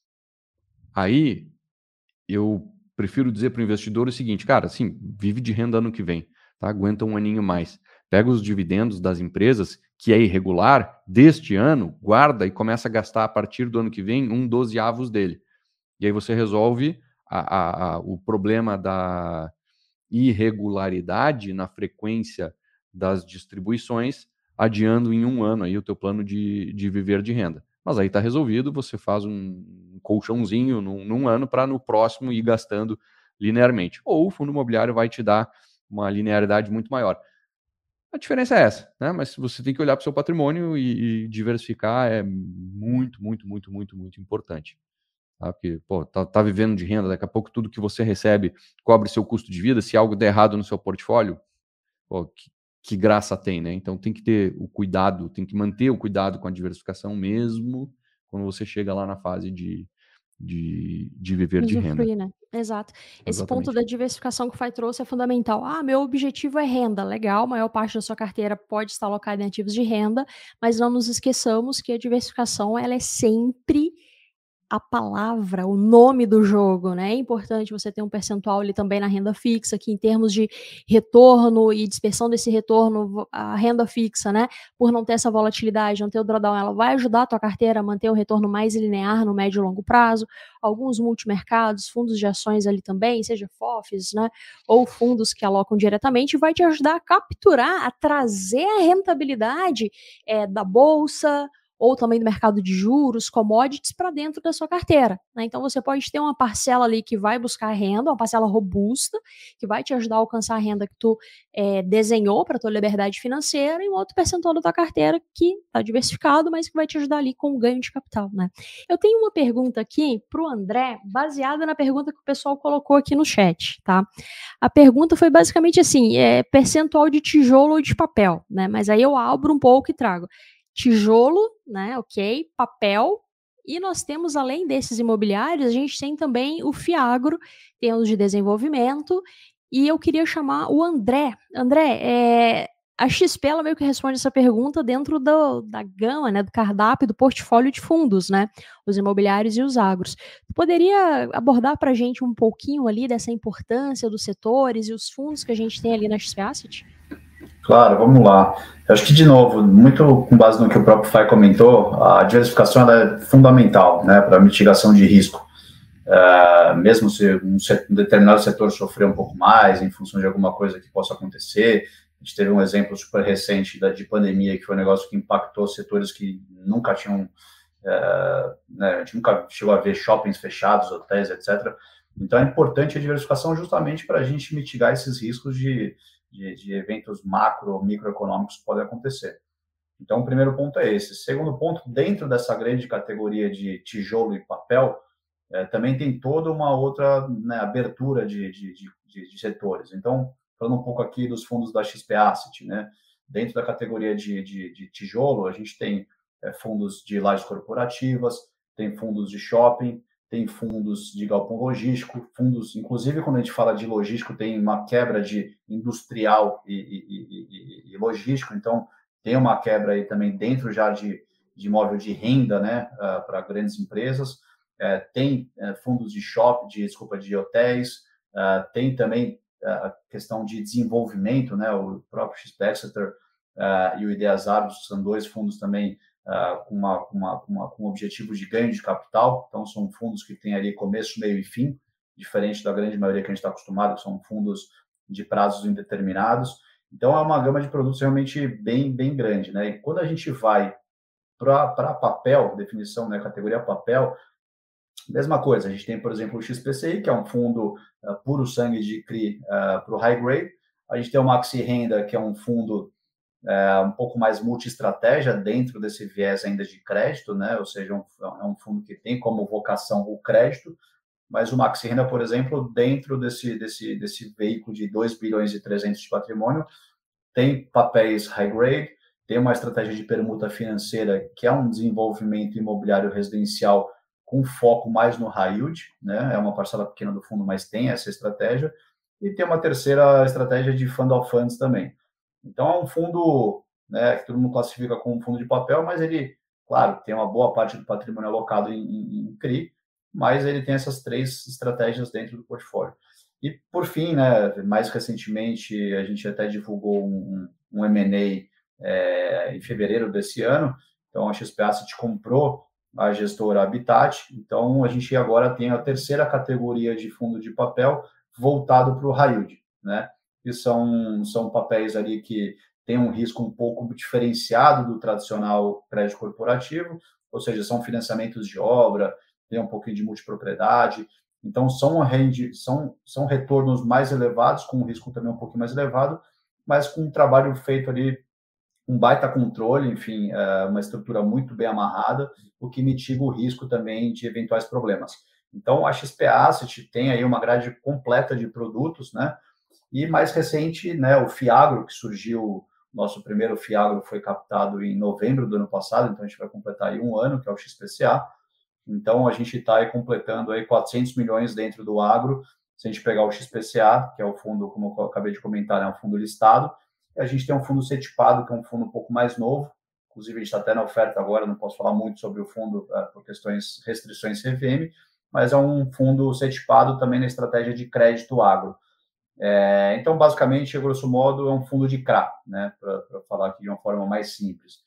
aí eu prefiro dizer para o investidor o seguinte, cara, assim, vive de renda ano que vem, tá? Aguenta um aninho mais. Pega os dividendos das empresas, que é irregular, deste ano, guarda e começa a gastar a partir do ano que vem um dozeavos dele. E aí você resolve a, a, a, o problema da irregularidade na frequência das distribuições, adiando em um ano aí o teu plano de, de viver de renda. Mas aí está resolvido, você faz um colchãozinho num, num ano para no próximo ir gastando linearmente. Ou o fundo imobiliário vai te dar uma linearidade muito maior. A diferença é essa, né? Mas você tem que olhar para o seu patrimônio e, e diversificar é muito, muito, muito, muito, muito importante. Tá? Porque, pô, tá, tá vivendo de renda, daqui a pouco tudo que você recebe cobre seu custo de vida. Se algo der errado no seu portfólio, pô, que, que graça tem, né? Então tem que ter o cuidado, tem que manter o cuidado com a diversificação mesmo quando você chega lá na fase de, de, de viver de renda. Usufruir, né? Exato. Esse ponto Exatamente. da diversificação que o Fai trouxe é fundamental. Ah, meu objetivo é renda. Legal, a maior parte da sua carteira pode estar alocada em ativos de renda, mas não nos esqueçamos que a diversificação ela é sempre a palavra, o nome do jogo, né? É importante você ter um percentual ali também na renda fixa, que em termos de retorno e dispersão desse retorno, a renda fixa, né? Por não ter essa volatilidade, não ter o drawdown, ela vai ajudar a tua carteira a manter um retorno mais linear no médio e longo prazo. Alguns multimercados, fundos de ações ali também, seja F O Fs, né? Ou fundos que alocam diretamente, vai te ajudar a capturar, a trazer a rentabilidade é, da bolsa, ou também do mercado de juros, commodities, para dentro da sua carteira. Né? Então, você pode ter uma parcela ali que vai buscar renda, uma parcela robusta, que vai te ajudar a alcançar a renda que tu é, desenhou para a tua liberdade financeira, e um outro percentual da tua carteira que está diversificado, mas que vai te ajudar ali com o ganho de capital. Né? Eu tenho uma pergunta aqui para o André, baseada na pergunta que o pessoal colocou aqui no chat. Tá? A pergunta foi basicamente assim, é, percentual de tijolo ou de papel, né? Mas aí eu abro um pouco e trago tijolo, né, ok, papel, e nós temos, além desses imobiliários, a gente tem também o Fiagro, temos de desenvolvimento, e eu queria chamar o André. André, é, a X P ela meio que responde essa pergunta dentro do, da gama, né, do cardápio, do portfólio de fundos, né, os imobiliários e os agros. Tu poderia abordar para a gente um pouquinho ali dessa importância dos setores e os fundos que a gente tem ali na X P Asset? Claro, vamos lá. Eu acho que, de novo, muito com base no que o próprio Fai comentou, a diversificação ela é fundamental, né, para a mitigação de risco. Uh, mesmo se um, set, um determinado setor sofrer um pouco mais, em função de alguma coisa que possa acontecer. A gente teve um exemplo super recente da, de pandemia, que foi um negócio que impactou setores que nunca tinham, uh, né, a gente nunca chegou a ver shoppings fechados, hotéis, etcétera. Então, é importante a diversificação justamente para a gente mitigar esses riscos de De, de eventos macro ou microeconômicos que podem acontecer. Então, o primeiro ponto é esse. Segundo ponto, dentro dessa grande categoria de tijolo e papel, é, também tem toda uma outra, né, abertura de, de, de, de setores. Então, falando um pouco aqui dos fundos da X P Asset, né? Dentro da categoria de, de, de tijolo, a gente tem é, fundos de lajes corporativas, tem fundos de shopping, tem fundos de galpão logístico, fundos, inclusive quando a gente fala de logístico, tem uma quebra de industrial e, e, e, e logístico, então tem uma quebra aí também dentro já de, de imóvel de renda, né, uh, para grandes empresas, uh, tem uh, fundos de shopping, de, desculpa, de hotéis, uh, tem também a questão de desenvolvimento, né, o próprio X P Exeter uh, e o Ideias Árvores são dois fundos também uh, com, uma, uma, uma, com objetivos de ganho de capital, então são fundos que têm ali começo, meio e fim, diferente da grande maioria que a gente está acostumado, que são fundos de prazos indeterminados. Então, é uma gama de produtos realmente bem, bem grande, né? E quando a gente vai para papel, definição, né, categoria papel, mesma coisa. A gente tem, por exemplo, o X P C I, que é um fundo uh, puro sangue de C R I uh, para o high grade. A gente tem o Maxi Renda, que é um fundo uh, um pouco mais multi-estratégia dentro desse viés ainda de crédito, né? Ou seja, um, é um fundo que tem como vocação o crédito, mas o Maxi Renda, por exemplo, dentro desse, desse, desse veículo de dois bilhões e trezentos de patrimônio, tem papéis high grade, tem uma estratégia de permuta financeira, que é um desenvolvimento imobiliário residencial com foco mais no high yield, né? É uma parcela pequena do fundo, mas tem essa estratégia, e tem uma terceira estratégia de fund of funds também. Então, é um fundo, né, que todo mundo classifica como um fundo de papel, mas ele, claro, tem uma boa parte do patrimônio alocado em, em, em C R I, mas ele tem essas três estratégias dentro do portfólio. E, por fim, né, mais recentemente, a gente até divulgou um, um M and A é, em fevereiro desse ano, então a X P Asset comprou a gestora Habitat, então a gente agora tem a terceira categoria de fundo de papel voltado para o high yield, né, que são, são papéis ali que têm um risco um pouco diferenciado do tradicional crédito corporativo, ou seja, são financiamentos de obra, tem um pouquinho de multipropriedade, então são, rende, são, são retornos mais elevados, com um risco também um pouquinho mais elevado, mas com um trabalho feito ali, um baita controle, enfim, uma estrutura muito bem amarrada, o que mitiga o risco também de eventuais problemas. Então, a X P Asset tem aí uma grade completa de produtos, né? E mais recente, né, o Fiagro, que surgiu, nosso primeiro Fiagro foi captado em novembro do ano passado, então a gente vai completar aí um ano, que é o X P C A. Então, a gente está aí completando aí quatrocentos milhões dentro do agro. Se a gente pegar o X P C A, que é o fundo, como eu acabei de comentar, é um fundo listado, e a gente tem um fundo CETIPado, que é um fundo um pouco mais novo. Inclusive, a gente está até na oferta agora, não posso falar muito sobre o fundo uh, por questões, restrições C V M, mas é um fundo CETIPado também na estratégia de crédito agro. É, então, basicamente, a grosso modo, é um fundo de C R A, né, para falar aqui de uma forma mais simples.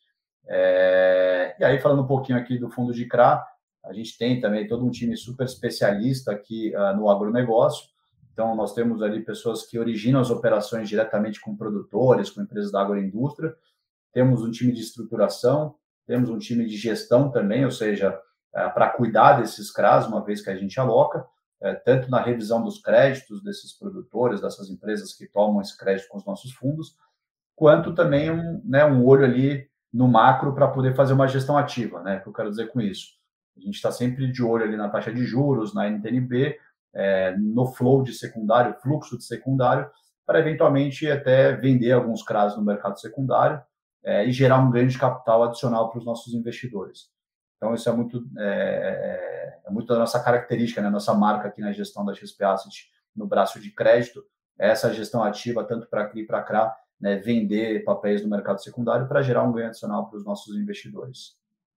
É, e aí, falando um pouquinho aqui do fundo de C R A, a gente tem também todo um time super especialista aqui uh, no agronegócio. Então, nós temos ali pessoas que originam as operações diretamente com produtores, com empresas da agroindústria. Temos um time de estruturação, temos um time de gestão também, ou seja, uh, para cuidar desses C R As, uma vez que a gente aloca, uh, tanto na revisão dos créditos desses produtores, dessas empresas que tomam esse crédito com os nossos fundos, quanto também um, né, um olho ali no macro para poder fazer uma gestão ativa, né? O que eu quero dizer com isso? A gente está sempre de olho ali na taxa de juros, na N T N B, é, no flow de secundário, fluxo de secundário, para eventualmente até vender alguns C R As no mercado secundário é, e gerar um ganho de capital adicional para os nossos investidores. Então, isso é muito, é, é muito da nossa característica, né? Nossa marca aqui na gestão da X P Asset no braço de crédito, é essa gestão ativa, tanto para C R I e para C R A, né? Vender papéis no mercado secundário para gerar um ganho adicional para os nossos investidores.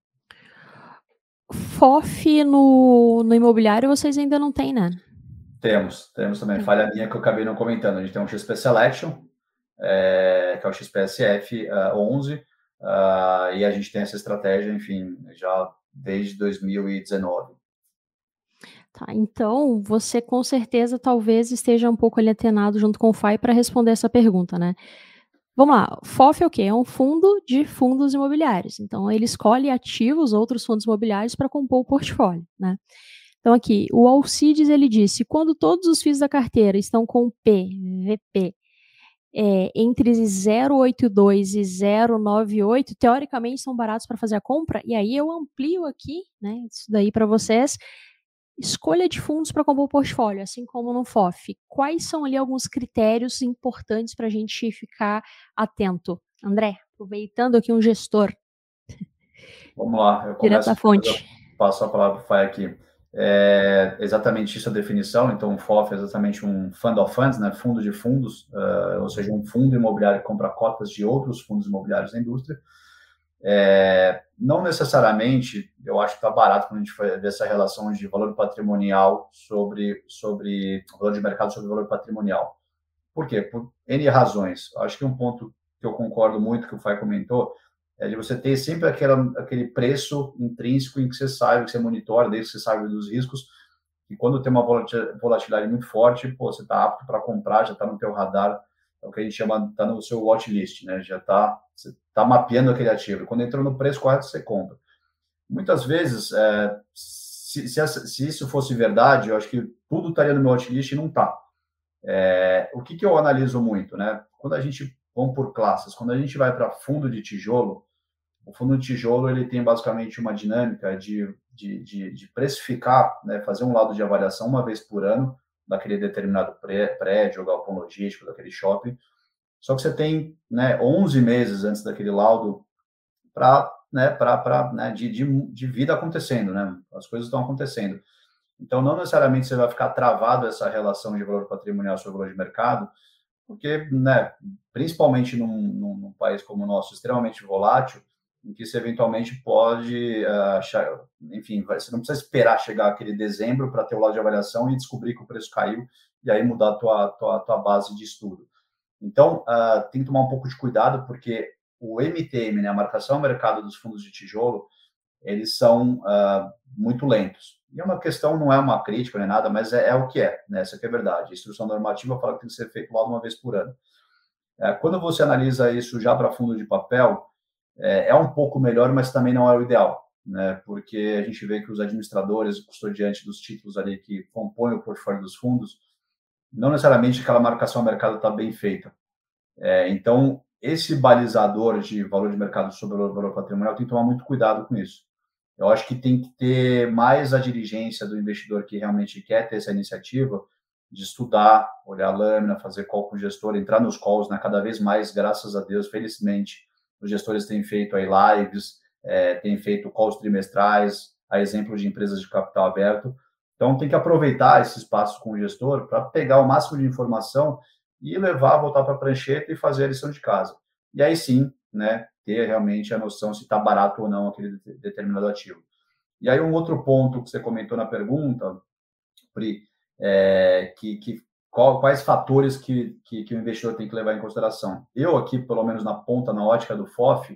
F O F no, no imobiliário vocês ainda não têm, né? Temos, temos também. Falha minha que eu acabei não comentando. A gente tem um X P Selection, é, que é o X P S F onze, uh, e a gente tem essa estratégia, enfim, já desde dois mil e dezenove. Tá, então você com certeza talvez esteja um pouco ali atenado junto com o F A I para responder essa pergunta, né? Vamos lá, F O F é o quê? É um fundo de fundos imobiliários. Então, ele escolhe ativos, outros fundos imobiliários para compor o portfólio, né? Então, aqui, o Alcides, ele disse, quando todos os F I Is da carteira estão com P, V P, é, entre zero vírgula oitenta e dois e zero vírgula noventa e oito, teoricamente são baratos para fazer a compra, e aí eu amplio aqui, né, isso daí para vocês, escolha de fundos para compor o portfólio, assim como no F O F. Quais são ali alguns critérios importantes para a gente ficar atento? André, aproveitando aqui um gestor. Vamos lá, eu Direto da fonte. Eu passo a palavra para o F A I aqui. É exatamente isso a definição, então o F O F é exatamente um fund of funds, né, fundo de fundos, uh, ou seja, um fundo imobiliário que compra cotas de outros fundos imobiliários da indústria. É, não necessariamente, eu acho que está barato quando a gente vê essa relação de valor patrimonial sobre, sobre valor de mercado sobre valor patrimonial. Por quê? Por N razões. Acho que um ponto que eu concordo muito, que o Fai comentou, é de você ter sempre aquela, aquele preço intrínseco em que você sabe, que você monitora, desde que você sabe dos riscos, e quando tem uma volatilidade muito forte, pô, você está apto para comprar, já está no teu radar, é o que a gente chama, está no seu watch list, né? Já está, você está mapeando aquele ativo. Quando entrou no preço correto, você compra. Muitas vezes, é, se, se, se isso fosse verdade, eu acho que tudo estaria no meu watch list e não está. É, o que, que eu analiso muito, né? Quando a gente, vamos por classes, quando a gente vai para fundo de tijolo, o fundo de tijolo ele tem basicamente uma dinâmica de, de, de, de precificar, né, fazer um laudo de avaliação uma vez por ano daquele determinado prédio, galpão logístico, daquele shopping. Só que você tem, né, onze meses antes daquele laudo para, né, para, né, de, de, de vida acontecendo, né? As coisas estão acontecendo. Então, não necessariamente você vai ficar travado essa relação de valor patrimonial sobre valor de mercado, porque, né, principalmente num, num, num país como o nosso, extremamente volátil, em que você eventualmente pode uh, achar, enfim, você não precisa esperar chegar aquele dezembro para ter o laudo de avaliação e descobrir que o preço caiu e aí mudar a tua, tua, tua base de estudo. Então, uh, tem que tomar um pouco de cuidado, porque o M T M, né, a marcação ao mercado dos fundos de tijolo, eles são uh, muito lentos. E é uma questão, não é uma crítica nem nada, mas é, é o que é, né? Essa que é a verdade. A instrução normativa fala que tem que ser feito logo uma vez por ano. É, quando você analisa isso já para fundo de papel, é, é um pouco melhor, mas também não é o ideal, né? Porque a gente vê que os administradores, o custodiante dos títulos ali que compõem o portfólio dos fundos, não necessariamente aquela marcação ao mercado está bem feita. É, então, esse balizador de valor de mercado sobre o valor patrimonial tem que tomar muito cuidado com isso. Eu acho que tem que ter mais a diligência do investidor que realmente quer ter essa iniciativa de estudar, olhar a lâmina, fazer call com o gestor, entrar nos calls, né? Cada vez mais, graças a Deus, felizmente, os gestores têm feito aí lives, é, têm feito calls trimestrais, a exemplo de empresas de capital aberto. Então, tem que aproveitar esse espaço com o gestor para pegar o máximo de informação e levar, voltar para a prancheta e fazer a lição de casa. E aí sim, né, ter realmente a noção se está barato ou não aquele determinado ativo. E aí um outro ponto que você comentou na pergunta, Pri, é, que, que qual, quais fatores que, que, que o investidor tem que levar em consideração? Eu aqui, pelo menos na ponta, na ótica do F O F,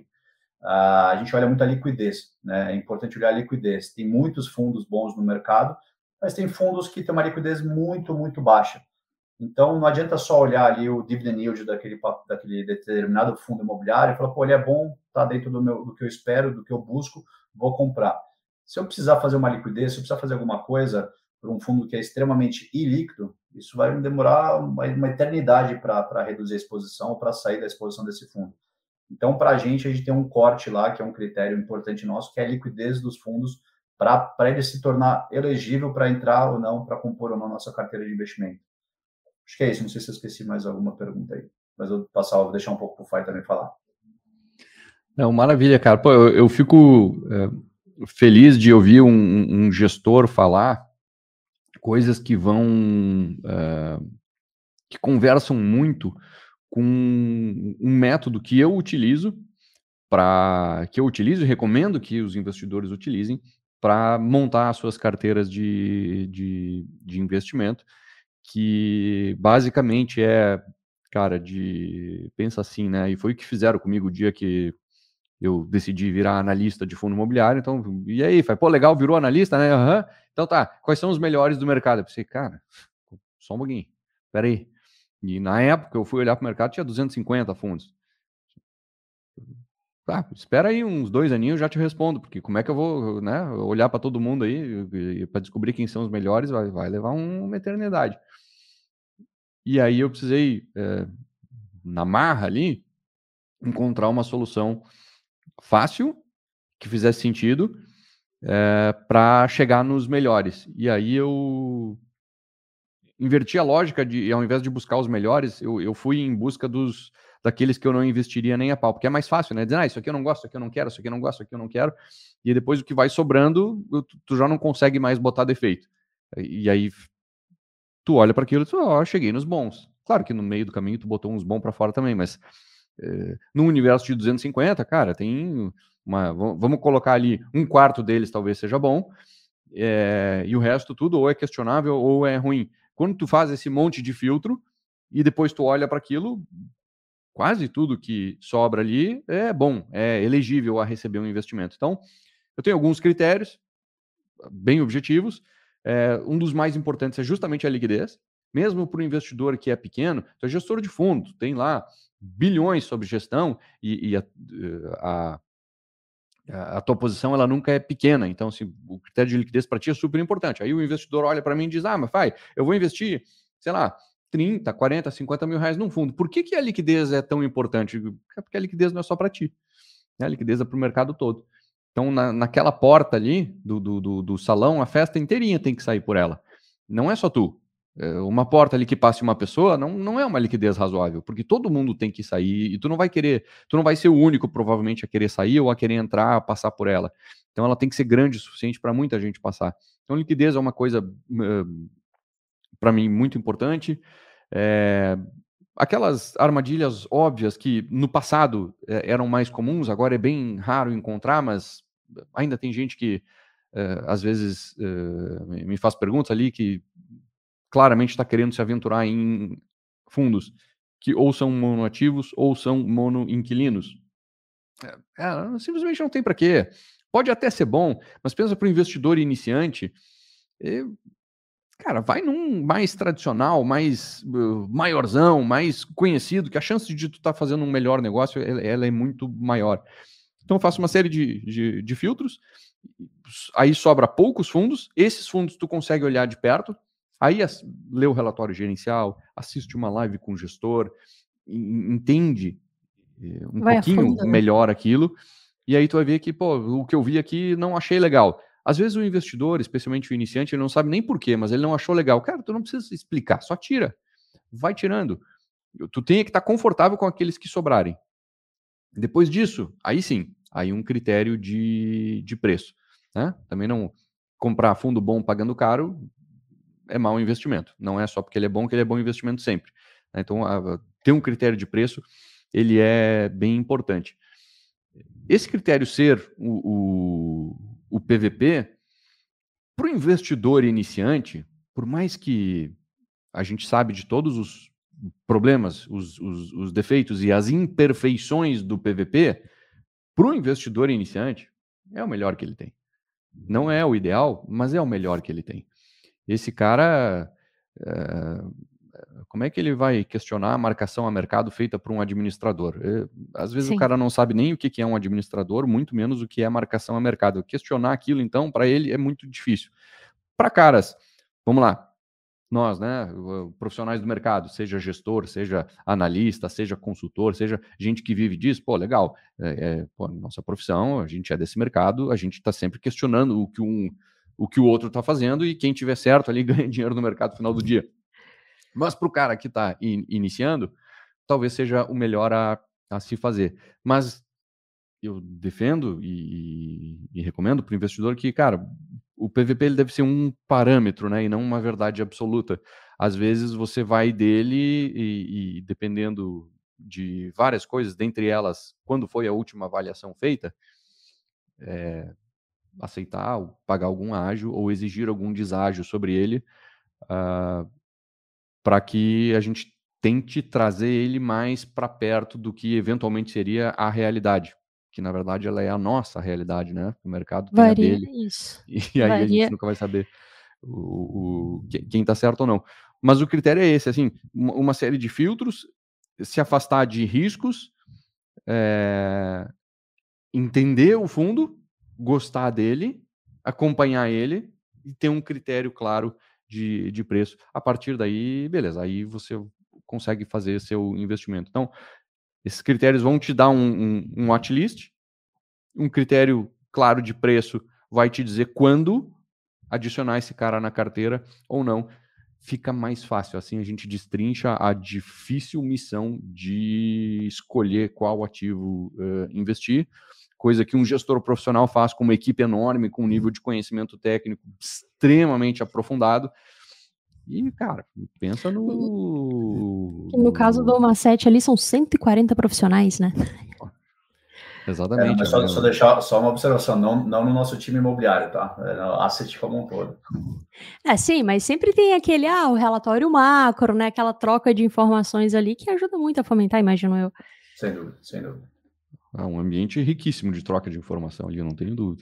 a gente olha muito a liquidez, né? É importante olhar a liquidez. Tem muitos fundos bons no mercado, mas tem fundos que têm uma liquidez muito, muito baixa. Então, não adianta só olhar ali o dividend yield daquele, daquele determinado fundo imobiliário e falar, pô, ele é bom, está dentro do, meu, do que eu espero, do que eu busco, vou comprar. Se eu precisar fazer uma liquidez, se eu precisar fazer alguma coisa para um fundo que é extremamente ilíquido, isso vai demorar uma, uma eternidade para reduzir a exposição ou para sair da exposição desse fundo. Então, para a gente, a gente tem um corte lá, que é um critério importante nosso, que é a liquidez dos fundos para ele se tornar elegível para entrar ou não, para compor ou não nossa carteira de investimento. Acho que é isso, não sei se eu esqueci mais alguma pergunta aí, mas eu vou passar, vou deixar um pouco para o Fai também falar. Não, maravilha, cara. Pô, eu, eu fico é, feliz de ouvir um, um gestor falar coisas que vão, é, que conversam muito com um método que eu utilizo, para que eu utilizo e recomendo que os investidores utilizem para montar as suas carteiras de, de, de investimento, que basicamente é, cara, de, pensa assim, né, e foi o que fizeram comigo o dia que eu decidi virar analista de fundo imobiliário, então, e aí, foi, pô, legal, virou analista, né, uhum. Então tá, quais são os melhores do mercado? Eu pensei, cara, só um pouquinho, peraí, e na época eu fui olhar para o mercado, tinha duzentos e cinquenta fundos. Tá, espera aí uns dois aninhos, eu já te respondo, porque como é que eu vou, né, olhar para todo mundo aí para descobrir quem são os melhores, vai, vai levar uma eternidade. E aí eu precisei, é, na marra ali, encontrar uma solução fácil, que fizesse sentido, é, para chegar nos melhores. E aí eu inverti a lógica de, ao invés de buscar os melhores, eu, eu fui em busca dos daqueles que eu não investiria nem a pau, porque é mais fácil, né? Dizer, ah, isso aqui eu não gosto, isso aqui eu não quero, isso aqui eu não gosto, isso aqui eu não quero. E depois o que vai sobrando, tu, tu já não consegue mais botar defeito. E aí tu olha para aquilo e tu, ó, oh, cheguei nos bons. Claro que no meio do caminho tu botou uns bons para fora também, mas é, no universo de duzentos e cinquenta, cara, tem uma, vamos colocar ali, um quarto deles talvez seja bom, é, e o resto tudo ou é questionável ou é ruim. Quando tu faz esse monte de filtro e depois tu olha para aquilo, quase tudo que sobra ali é bom, é elegível a receber um investimento. Então, eu tenho alguns critérios bem objetivos. É, um dos mais importantes é justamente a liquidez. Mesmo para o investidor que é pequeno, tu é gestor de fundo, tem lá bilhões sob gestão e, e a, a, a tua posição ela nunca é pequena. Então, assim, o critério de liquidez para ti é super importante. Aí o investidor olha para mim e diz, ah, mas vai, eu vou investir, sei lá, trinta, quarenta, cinquenta mil reais num fundo. Por que, que a liquidez é tão importante? É porque a liquidez não é só para ti, né? A liquidez é para o mercado todo. Então, na, naquela porta ali do, do, do, do salão, a festa inteirinha tem que sair por ela. Não é só tu. É, uma porta ali que passe uma pessoa não, não é uma liquidez razoável, porque todo mundo tem que sair e tu não vai querer, tu não vai ser o único provavelmente a querer sair ou a querer entrar, a passar por ela. Então, ela tem que ser grande o suficiente para muita gente passar. Então, liquidez é uma coisa, uh, para mim, muito importante. É, aquelas armadilhas óbvias que no passado é, eram mais comuns, agora é bem raro encontrar, mas ainda tem gente que é, às vezes é, me faz perguntas ali que claramente está querendo se aventurar em fundos que ou são monoativos ou são monoinquilinos. É, é, simplesmente não tem para quê. Pode até ser bom, mas pensa para o investidor iniciante, é, cara, vai num mais tradicional, mais uh, maiorzão, mais conhecido, que a chance de tu estar tá fazendo um melhor negócio, ela, ela é muito maior. Então eu faço uma série de, de, de filtros, aí sobra poucos fundos, esses fundos tu consegue olhar de perto, aí as, lê o relatório gerencial, assiste uma live com o gestor, entende um vai pouquinho fundo, melhor né? aquilo, e aí tu vai ver que, pô, o que eu vi aqui não achei legal. Às vezes o investidor, especialmente o iniciante, ele não sabe nem por quê, mas ele não achou legal. Cara, tu não precisa explicar, só tira. Vai tirando. Tu tem que estar confortável com aqueles que sobrarem. Depois disso, aí sim, aí um critério de, de preço. Né? Também não comprar fundo bom pagando caro é mau investimento. Não é só porque ele é bom que ele é bom investimento sempre. Então, a, ter um critério de preço, ele é bem importante. Esse critério ser o, o, o P V P, para o investidor iniciante, por mais que a gente sabe de todos os problemas, os, os, os defeitos e as imperfeições do P V P, para o investidor iniciante, é o melhor que ele tem. Não é o ideal, mas é o melhor que ele tem. Esse cara, é, como é que ele vai questionar a marcação a mercado feita por um administrador? É, às vezes Sim. o cara não sabe nem o que é um administrador, muito menos o que é marcação a mercado. Questionar aquilo, então, para ele é muito difícil. Para caras, vamos lá, nós, né, profissionais do mercado, seja gestor, seja analista, seja consultor, seja gente que vive disso, pô, legal, é, é, pô, nossa profissão, a gente é desse mercado, a gente está sempre questionando o que, um, o que o outro está fazendo e quem tiver certo ali ganha dinheiro no mercado no final do dia. Mas para o cara que está in, iniciando, talvez seja o melhor a, a se fazer. Mas eu defendo e, e, e recomendo para o investidor que, cara, o P V P ele deve ser um parâmetro, né, e não uma verdade absoluta. Às vezes você vai dele e, e dependendo de várias coisas, dentre elas, quando foi a última avaliação feita, é, aceitar, pagar algum ágio ou exigir algum deságio sobre ele, uh, para que a gente tente trazer ele mais para perto do que eventualmente seria a realidade. Que na verdade ela é a nossa realidade, né? O mercado tem Varia a dele. Isso. E aí Varia. a gente nunca vai saber o, o, quem está certo ou não. Mas o critério é esse, assim, uma série de filtros, se afastar de riscos, é, entender o fundo, gostar dele, acompanhar ele e ter um critério claro de, de preço. A partir daí, beleza, aí você consegue fazer seu investimento. Então, esses critérios vão te dar um, um, um watchlist, um critério claro de preço vai te dizer quando adicionar esse cara na carteira ou não. Fica mais fácil, assim a gente destrincha a difícil missão de escolher qual ativo uh, investir, coisa que um gestor profissional faz com uma equipe enorme, com um nível de conhecimento técnico extremamente aprofundado. E, cara, pensa no... No caso do Macete ali, são cento e quarenta profissionais, né? Exatamente. É, mas só, só deixar só uma observação, não, não no nosso time imobiliário, tá? É no asset como um todo. É, sim, mas sempre tem aquele, ah, o relatório macro, né? Aquela troca de informações ali que ajuda muito a fomentar, imagino eu. Sem dúvida, sem dúvida. É um ambiente riquíssimo de troca de informação ali, não tenho dúvida.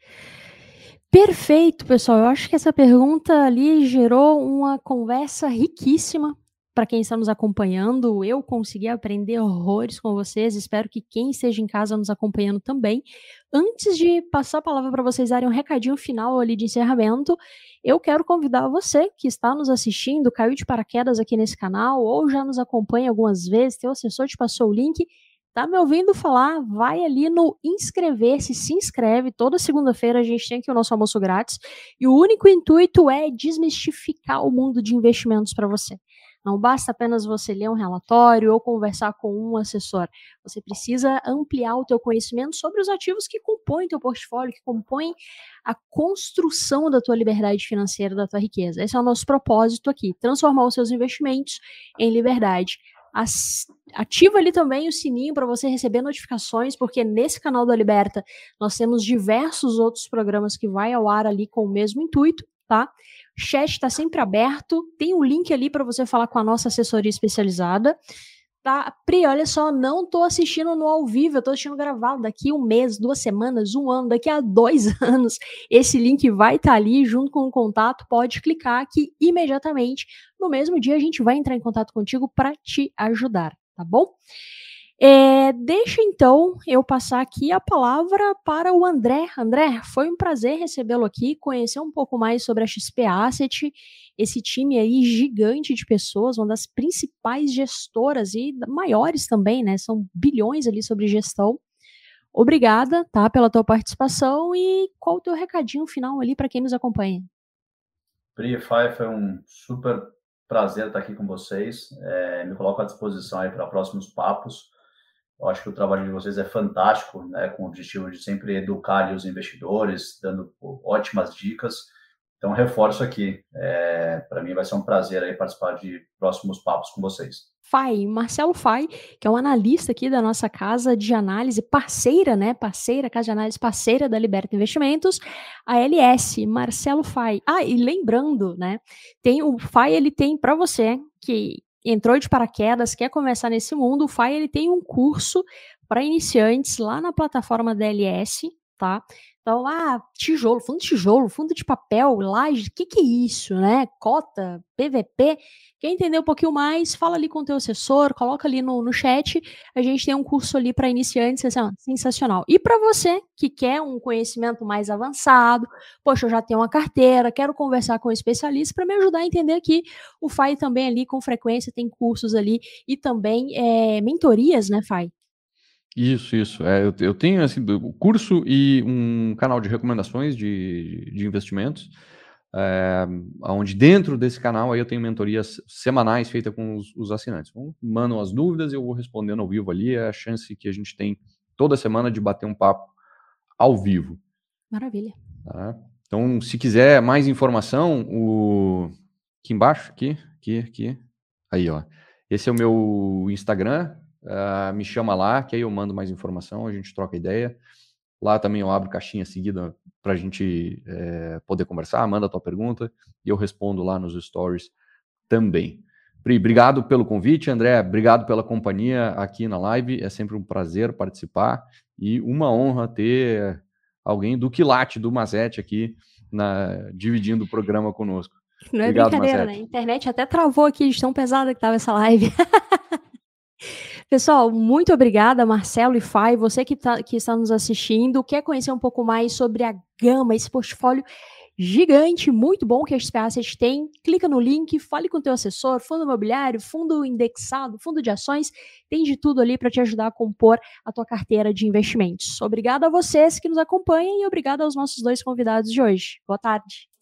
Perfeito, pessoal. Eu acho que essa pergunta ali gerou uma conversa riquíssima para quem está nos acompanhando. Eu consegui aprender horrores com vocês. Espero que quem esteja em casa nos acompanhando também. Antes de passar a palavra para vocês darem um recadinho final ali de encerramento, eu quero convidar você que está nos assistindo, caiu de paraquedas aqui nesse canal ou já nos acompanha algumas vezes, teu assessor te passou o link. Tá me ouvindo falar? Vai ali no inscrever-se, se inscreve. Toda segunda-feira a gente tem aqui o nosso almoço grátis. E o único intuito é desmistificar o mundo de investimentos para você. Não basta apenas você ler um relatório ou conversar com um assessor. Você precisa ampliar o teu conhecimento sobre os ativos que compõem teu portfólio, que compõem a construção da tua liberdade financeira, da tua riqueza. Esse é o nosso propósito aqui, transformar os seus investimentos em liberdade. As, ativa ali também o sininho para você receber notificações, porque nesse canal da Liberta nós temos diversos outros programas que vai ao ar ali com o mesmo intuito, tá? O chat está sempre aberto, tem um link ali para você falar com a nossa assessoria especializada. Tá, Pri, olha só, não tô assistindo no ao vivo, eu tô assistindo gravado. Daqui um mês, duas semanas, um ano, daqui a dois anos, esse link vai estar tá ali junto com o contato. Pode clicar que imediatamente, no mesmo dia, a gente vai entrar em contato contigo para te ajudar, tá bom? É, deixa então eu passar aqui a palavra para o André. André, foi um prazer recebê-lo aqui, conhecer um pouco mais sobre a X P Asset, esse time aí gigante de pessoas, uma das principais gestoras e maiores também, né? São bilhões ali sobre gestão. Obrigada, tá, pela tua participação e qual o teu recadinho final ali para quem nos acompanha? Pri, Fai, foi um super prazer estar aqui com vocês. É, me coloco à disposição aí para próximos papos. Eu acho que o trabalho de vocês é fantástico, né, com o objetivo de sempre educar ali os investidores, dando ótimas dicas. Então, reforço aqui. É, para mim vai ser um prazer aí participar de próximos papos com vocês. Fai, Marcelo Fai, que é um analista aqui da nossa casa de análise, parceira, né? Parceira, casa de análise parceira da Liberta Investimentos, a L S, Marcelo Fai. Ah, e lembrando, né? Tem o Fai, ele tem para você que entrou de paraquedas, quer começar nesse mundo, o Fai, ele tem um curso para iniciantes lá na plataforma da L S, tá? Então, ah, tijolo, fundo de tijolo, fundo de papel, laje, o que que é isso, né? Cota, P V P. Quer entender um pouquinho mais, fala ali com o teu assessor, coloca ali no, no chat. A gente tem um curso ali para iniciantes, assim, ó, sensacional. E para você que quer um conhecimento mais avançado, poxa, eu já tenho uma carteira, quero conversar com um especialista para me ajudar a entender aqui. O Fai também ali, com frequência, tem cursos ali e também é, mentorias, né, Fai? Isso, isso. É, eu, eu tenho assim, o curso e um canal de recomendações de, de investimentos, é, onde dentro desse canal aí eu tenho mentorias semanais feitas com os, os assinantes. Então, mandam as dúvidas, eu vou respondendo ao vivo ali, é a chance que a gente tem toda semana de bater um papo ao vivo. Maravilha. Tá? Então, se quiser mais informação, o... aqui embaixo, aqui, aqui, aqui, aí, ó. Esse é o meu Instagram. Uh, me chama lá, que aí eu mando mais informação, a gente troca ideia. Lá também eu abro caixinha seguida para a gente é, poder conversar, manda a tua pergunta e eu respondo lá nos stories também. Pri, obrigado pelo convite, André, obrigado pela companhia aqui na live, é sempre um prazer participar e uma honra ter alguém do quilate do Mazete aqui na, dividindo o programa conosco. Não é obrigado, brincadeira, Mazete. né? A internet até travou aqui de tão pesada que estava essa live. Pessoal, muito obrigada, Marcelo e Fai, você que, tá, que está nos assistindo, quer conhecer um pouco mais sobre a gama, esse portfólio gigante, muito bom que a X P Asset tem, clica no link, fale com o teu assessor, fundo imobiliário, fundo indexado, fundo de ações, tem de tudo ali para te ajudar a compor a tua carteira de investimentos. Obrigado a vocês que nos acompanham e obrigado aos nossos dois convidados de hoje. Boa tarde.